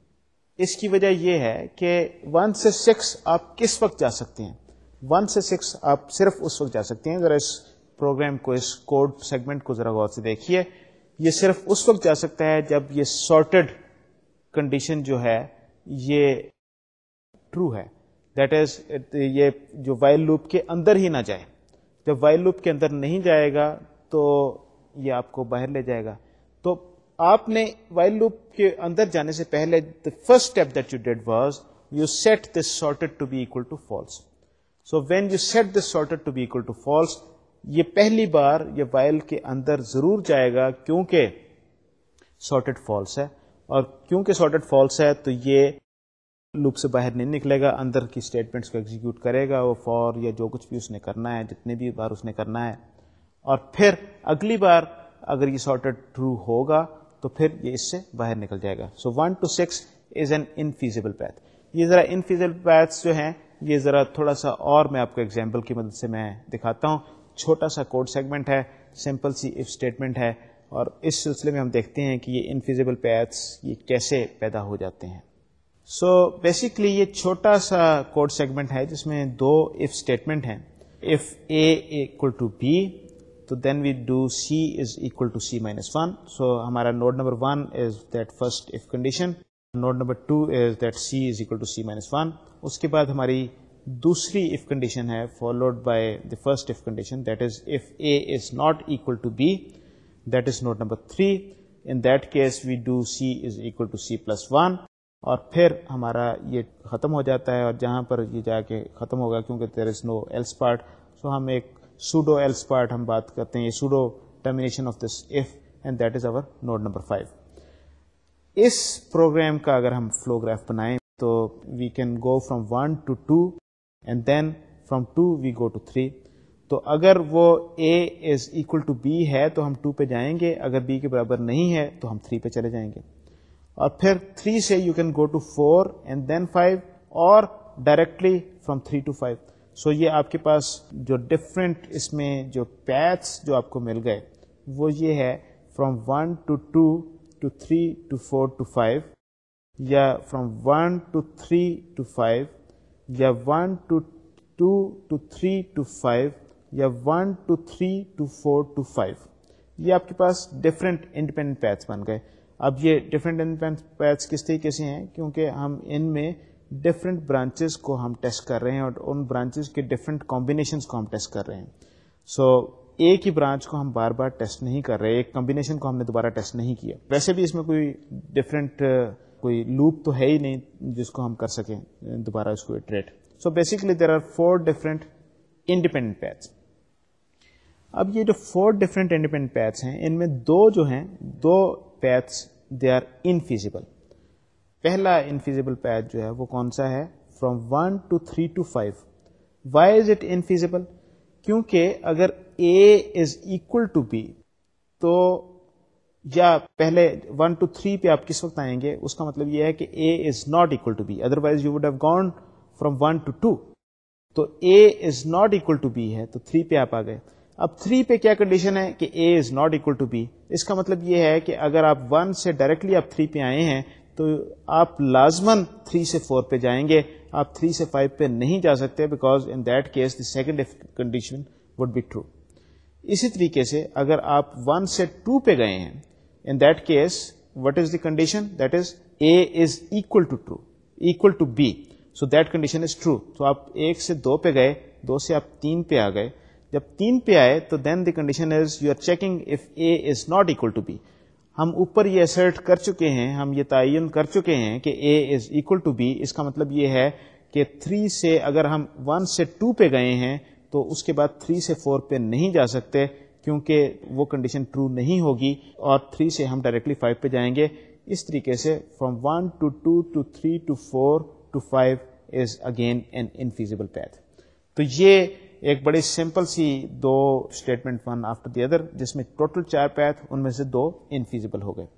Speaker 1: اس کی وجہ یہ ہے کہ ون سے سکس آپ کس وقت جا سکتے ہیں؟ ون سے سکس آپ صرف اس وقت جا سکتے ہیں, ذرا اس پروگرام کو, اس کوڈ سیگمنٹ کو ذرا غور سے دیکھیے. یہ صرف اس وقت جا سکتا ہے جب یہ سارٹیڈ کنڈیشن جو ہے یہ ٹرو ہے. دیٹ از یہ جو وائل لوپ کے اندر ہی نہ جائے. جب وائل لوپ کے اندر نہیں جائے گا تو یہ آپ کو باہر لے جائے گا. تو آپ نے وائل لوپ کے اندر جانے سے پہلے the first step that you did was you set this sorted to be equal to false. So when you set this sorted to be equal to false, یہ پہلی بار یہ وائل کے اندر ضرور جائے گا کیونکہ sorted false ہے, اور کیونکہ sorted false ہے تو یہ لوپ سے باہر نہیں نکلے گا, اندر کی اسٹیٹمنٹس کو ایگزیکیوٹ کرے گا وہ فور یا جو کچھ بھی اس نے کرنا ہے, جتنے بھی بار اس نے کرنا ہے, اور پھر اگلی بار اگر یہ sorted true ہوگا تو پھر یہ اس سے باہر نکل جائے گا. So one to six is an infeasible path. یہ ذرا انفیزیبل پیتھس جو ہیں یہ ذرا تھوڑا سا اور میں آپ کو ایگزامپل کی مدد سے میں دکھاتا ہوں. چھوٹا سا کوڈ سیگمنٹ ہے, سمپل سی اف اسٹیٹمنٹ ہے, اور اس سلسلے میں ہم دیکھتے ہیں کہ یہ انفیزیبل پیتھس یہ کیسے پیدا ہو جاتے ہیں. سو بیسیکلی یہ چھوٹا سا کوڈ سیگمنٹ ہے جس میں دو اف اسٹیٹمنٹ ہیں. If A equal to B تو then we do C is equal to C minus one. So ہمارا node number one is that first if condition, node number two is that C is equal to C minus one. اس کے بعد ہماری دوسری اف کنڈیشن ہے followed by the first if condition, that is if a is not equal to B, that is node number three. In that case we do C is equal to C plus one, اور پھر ہمارا یہ ختم ہو جاتا ہے. اور جہاں پر یہ جا کے ختم ہوگا کیونکہ there is know else part, سو ہم ایک سوڈو ایلس پارٹ ہم بات کرتے ہیں, یہ pseudo termination of this if, and that is over node number five. اس پروگرام کا اگر ہم فلو گراف بنائیں تو we can go from one to two and then from two we go to three. تو اگر وہ A is equal to B ہے تو ہم ٹو پہ جائیں گے, اگر بی کے برابر نہیں ہے تو ہم تھری پہ چلے جائیں گے, اور پھر تھری سے you can go to four and then five, اور directly from three to five. So یہ آپ کے پاس جو ڈفرینٹ اس میں جو پیتھس جو آپ کو مل گئے وہ یہ ہے from one to two to three to four to five, یا from one to three to five, یا one to two to three to five, یا one to three to four to five. یہ آپ کے پاس ڈفرینٹ انڈیپینڈنٹ پیتھس بن گئے. اب یہ ڈفرینٹ انڈیپینڈنٹ پیتھس کس طریقے سے ہیں؟ کیونکہ ہم ان میں ڈفرینٹ برانچز کو ہم ٹیسٹ کر رہے ہیں, اور ان برانچز کے ڈفرینٹ کمبینیشنز کو ہم ٹیسٹ کر رہے ہیں. سو so, ایک ہی برانچ کو ہم بار بار ٹیسٹ نہیں کر رہے, ایک کمبینیشن کو ہم نے دوبارہ ٹیسٹ نہیں کیا. ویسے بھی اس میں کوئی ڈفرینٹ کوئی لوپ تو ہے ہی نہیں جس کو ہم کر سکیں دوبارہ اس کو iterate. So basically there are four different independent paths. اب یہ جو فور ڈفرینٹ انڈیپینڈنٹ پیتھس ہیں ان میں دو جو ہیں, دو پیتھس دے آر انفیزیبل. پہلا انفیزیبل پیتھ جو ہے وہ کون سا ہے؟ From one to three to five. Why is it infeasible? کیونکہ اگر A is equal to B تو یا پہلے ون ٹو تھری پہ آپ کس وقت آئیں گے؟ اس کا مطلب یہ ہے کہ A is not equal to B, otherwise you would have gone from one to two. تو A is not equal to B ہے تو تھری پہ آپ آ گئے. اب تھری پہ کیا کنڈیشن ہے کہ A is not equal to be. اس کا مطلب یہ ہے کہ اگر آپ ون سے ڈائریکٹلی آپ تھری پہ آئے ہیں تو آپ لازماً تھری سے فور پہ جائیں گے، آپ تھری سے فائیو پہ نہیں جا سکتے، because in that case the second condition would be true. اسی طریقے سے اگر آپ ون سے ٹو پہ گئے ہیں، in that case what is the condition? That is A is equal to true, equal to B, so that condition is true. So آپ ایک سے دو پہ گئے، دو سے آپ تین پہ آ گئے. جب تین پہ آئے تو then the condition is you are checking if A is not equal to B. ہم اوپر یہ assert کر چکے ہیں، ہم یہ تعین کر چکے ہیں کہ A is equal to B. اس کا مطلب یہ ہے کہ تھری سے اگر ہم ون سے ٹو پہ گئے ہیں تو اس کے بعد تھری سے فور پہ نہیں جا سکتے، کیونکہ وہ کنڈیشن ٹرو نہیں ہوگی، اور تھری سے ہم ڈائریکٹلی فائیو پہ جائیں گے. اس طریقے سے from one to two to three to four to five is again an infeasible path. تو یہ ایک بڑی سمپل سی دو statement one after the other, جس میں ٹوٹل چار پیتھ، ان میں سے دو انفیزیبل ہو گئے.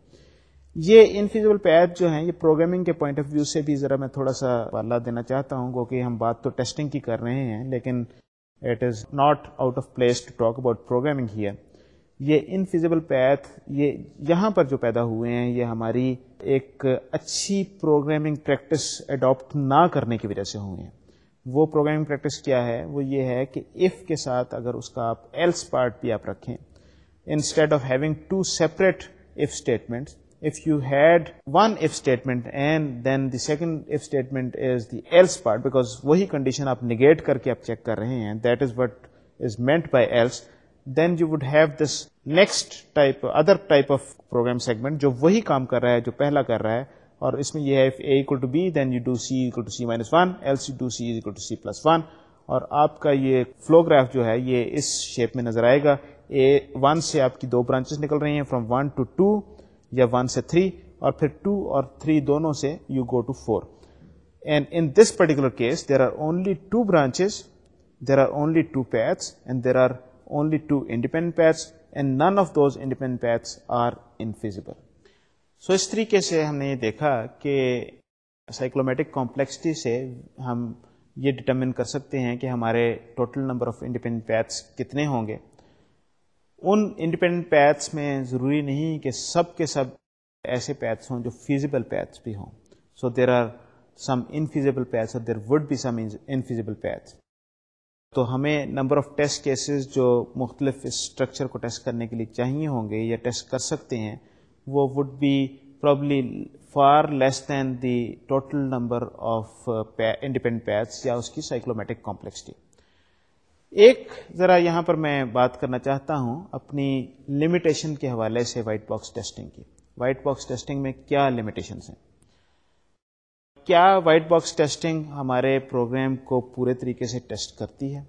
Speaker 1: یہ انفیزیبل پیتھ جو ہیں یہ پروگرامنگ کے پوائنٹ آف ویو سے بھی ذرا میں تھوڑا سا حوالہ دینا چاہتا ہوں، کیونکہ ہم بات تو ٹیسٹنگ کی کر رہے ہیں، لیکن it is not out of place to talk about programming here. یہ انفیزیبل پیتھ یہ یہاں پر جو پیدا ہوئے ہیں یہ ہماری ایک اچھی پروگرامنگ پریکٹس اڈاپٹ نہ کرنے کی وجہ سے ہوئے ہیں. وہ پروگرامنگ پریکٹس کیا ہے؟ وہ یہ ہے کہ if کے ساتھ اگر اس کا آپ else پارٹ بھی آپ رکھیں، instead of having two separate if statements, if you had one if statement and then the second if statement is the else part, because وہی کنڈیشن آپ نگیٹ کر کے آپ چیک کر رہے ہیں، that is what is meant by else, then you would have this next type, other type of program segment جو وہی کام کر رہا ہے جو پہلا کر رہا ہے. اور اس میں یہ ہے if a equal to b then you do c equal to c minus one, else you do c is equal to c plus one. اور آپ کا یہ فلو گراف جو ہے یہ اس شیپ میں نظر آئے گا. a ون سے آپ کی دو برانچز نکل رہی ہیں، فرام ون ٹو ٹو یا ون سے تھری، اور پھر ٹو اور تھری دونوں سے you go to four. And in this particular case there are only two branches, there are only two paths, and there are only two independent paths, and none of those independent paths are infeasible. So اس طریقے سے ہم نے یہ دیکھا کہ سائیکلومیٹک کمپلیکسٹی سے ہم یہ ڈٹرمن کر سکتے ہیں کہ ہمارے total number of independent paths کتنے ہوں گے. ان انڈیپینڈنٹ پیتھس میں ضروری نہیں کہ سب کے سب ایسے پیتھس ہوں جو فیزیبل پیتھس بھی ہوں. So there are some infeasible paths اور there would be some infeasible paths. تو ہمیں نمبر آف ٹیسٹ کیسز جو مختلف اسٹرکچر کو ٹیسٹ کرنے کے لیے چاہیے ہوں گے یا ٹیسٹ کر سکتے ہیں، وہ would be probably far less than the total number of independent paths یا اس کی سائیکلومیٹک کمپلیکسٹی. ایک ذرا یہاں پر میں بات کرنا چاہتا ہوں اپنی لمیٹیشن کے حوالے سے وائٹ باکس ٹیسٹنگ کی. وائٹ باکس ٹیسٹنگ میں کیا لمیٹیشنز ہیں؟ کیا وائٹ باکس ٹیسٹنگ ہمارے پروگرام کو پورے طریقے سے ٹیسٹ کرتی ہے؟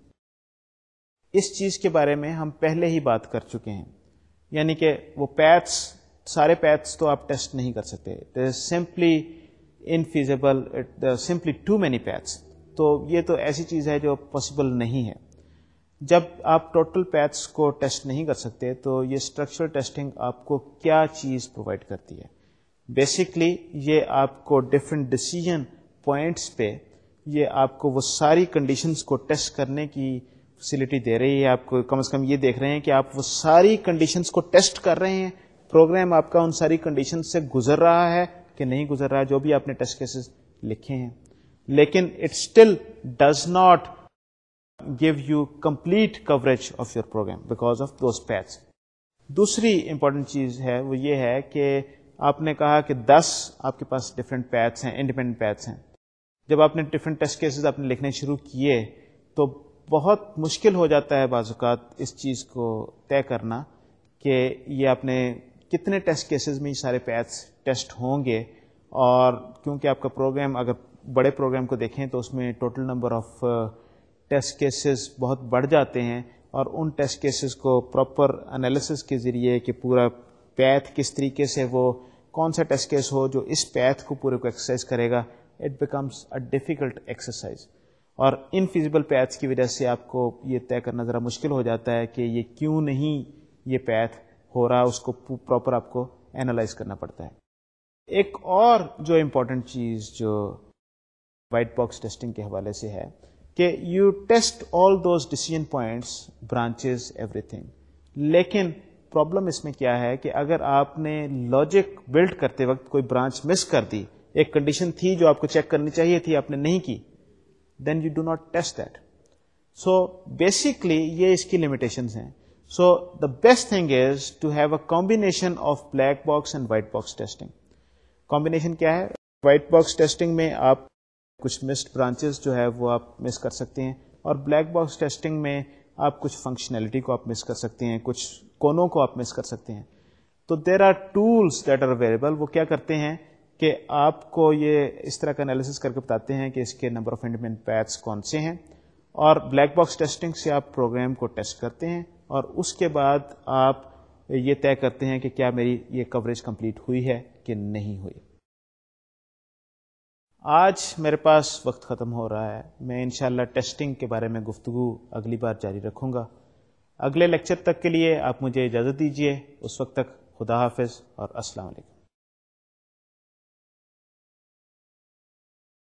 Speaker 1: اس چیز کے بارے میں ہم پہلے ہی بات کر چکے ہیں، یعنی کہ وہ پیتھس، سارے پیتھس تو آپ ٹیسٹ نہیں کر سکتے. There is simply infeasible, simply too many paths. تو یہ تو ایسی چیز ہے جو پاسبل نہیں ہے. جب آپ ٹوٹل پیتھس کو ٹیسٹ نہیں کر سکتے تو یہ اسٹرکچرل ٹیسٹنگ آپ کو کیا چیز پرووائڈ کرتی ہے؟ بیسکلی یہ آپ کو ڈفرینٹ ڈیسیجن پوائنٹس پہ یہ آپ کو وہ ساری کنڈیشنز کو ٹیسٹ کرنے کی فیسلٹی دے رہی ہے. آپ کو کم از کم یہ دیکھ رہے ہیں کہ آپ وہ ساری کنڈیشنز کو ٹیسٹ کر رہے ہیں، پروگرام آپ کا ان ساری کنڈیشنز سے گزر رہا ہے کہ نہیں گزر رہا ہے، جو بھی آپ نے ٹیسٹ کیسز لکھے ہیں. لیکن it still does not give you complete coverage of your program because of those paths. دوسری امپورٹنٹ چیز ہے وہ یہ ہے کہ آپ نے کہا کہ دس آپ کے پاس ڈفرینٹ پیتھس ہیں، انڈیپینڈنٹ پیتھس ہیں. جب آپ نے ڈفرینٹ ٹیسٹ کیسز آپ نے لکھنے شروع کیے تو بہت مشکل ہو جاتا ہے بعض اوقات اس چیز کو طے کرنا کہ یہ آپ نے کتنے ٹیسٹ کیسز میں یہ سارے پیتھس ٹیسٹ ہوں گے. اور کیونکہ آپ کا پروگرام اگر بڑے پروگرام کو دیکھیں تو اس میں total number of test cases بہت بڑھ جاتے ہیں، اور ان ٹیسٹ کیسز کو پراپر انالیسس کے ذریعے کہ پورا پیتھ کس طریقے سے وہ کون سا ٹیسٹ کیس ہو جو اس پیتھ کو پورے کو ایکسرسائز کرے گا، it becomes a difficult exercise. اور انفیزیبل پیتھس کی وجہ سے آپ کو یہ طے کرنا ذرا مشکل ہو جاتا ہے کہ یہ کیوں نہیں یہ پیتھ ہو رہا ہے اس کو پراپر آپ کو اینالائز کرنا پڑتا ہے. ایک اور جو امپورٹنٹ چیز جو وائٹ باکس ٹیسٹنگ کے حوالے سے ہے کہ you test all those decision points, branches, ایوری تھنگ. لیکن پرابلم اس میں کیا ہے کہ اگر آپ نے لاجک بلڈ کرتے وقت کوئی برانچ مس کر دی، ایک کنڈیشن تھی جو آپ کو چیک کرنی چاہیے تھی، آپ نے نہیں کی، then you do not test that. So basically یہ اس کی لمیٹیشنز ہیں. So the best thing is to have a combination of black box and white box testing. Combination کیا ہے؟ وائٹ باکس ٹیسٹنگ میں آپ کچھ مسڈ برانچز جو ہے وہ آپ مس کر سکتے ہیں، اور بلیک باکس ٹیسٹنگ میں آپ کچھ فنکشنلٹی کو آپ مس کر سکتے ہیں، کچھ کونوں کو آپ مس کر سکتے ہیں. تو there are tools that are available. وہ کیا کرتے ہیں کہ آپ کو یہ اس طرح کا انالیسس کر کے بتاتے ہیں کہ اس کے نمبر آف انڈیپینڈنٹ پیتھس کون سے ہیں، اور بلیک باکس ٹیسٹنگ سے آپ پروگرام کو ٹیسٹ کرتے ہیں، اور اس کے بعد آپ یہ طے کرتے ہیں کہ کیا میری یہ کوریج کمپلیٹ ہوئی ہے کہ نہیں ہوئی. آج میرے پاس وقت ختم ہو رہا ہے. میں انشاءاللہ ٹیسٹنگ کے بارے میں گفتگو اگلی بار جاری رکھوں گا. اگلے لیکچر تک کے لیے آپ مجھے اجازت دیجیے. اس وقت تک خدا حافظ اور السلام علیکم.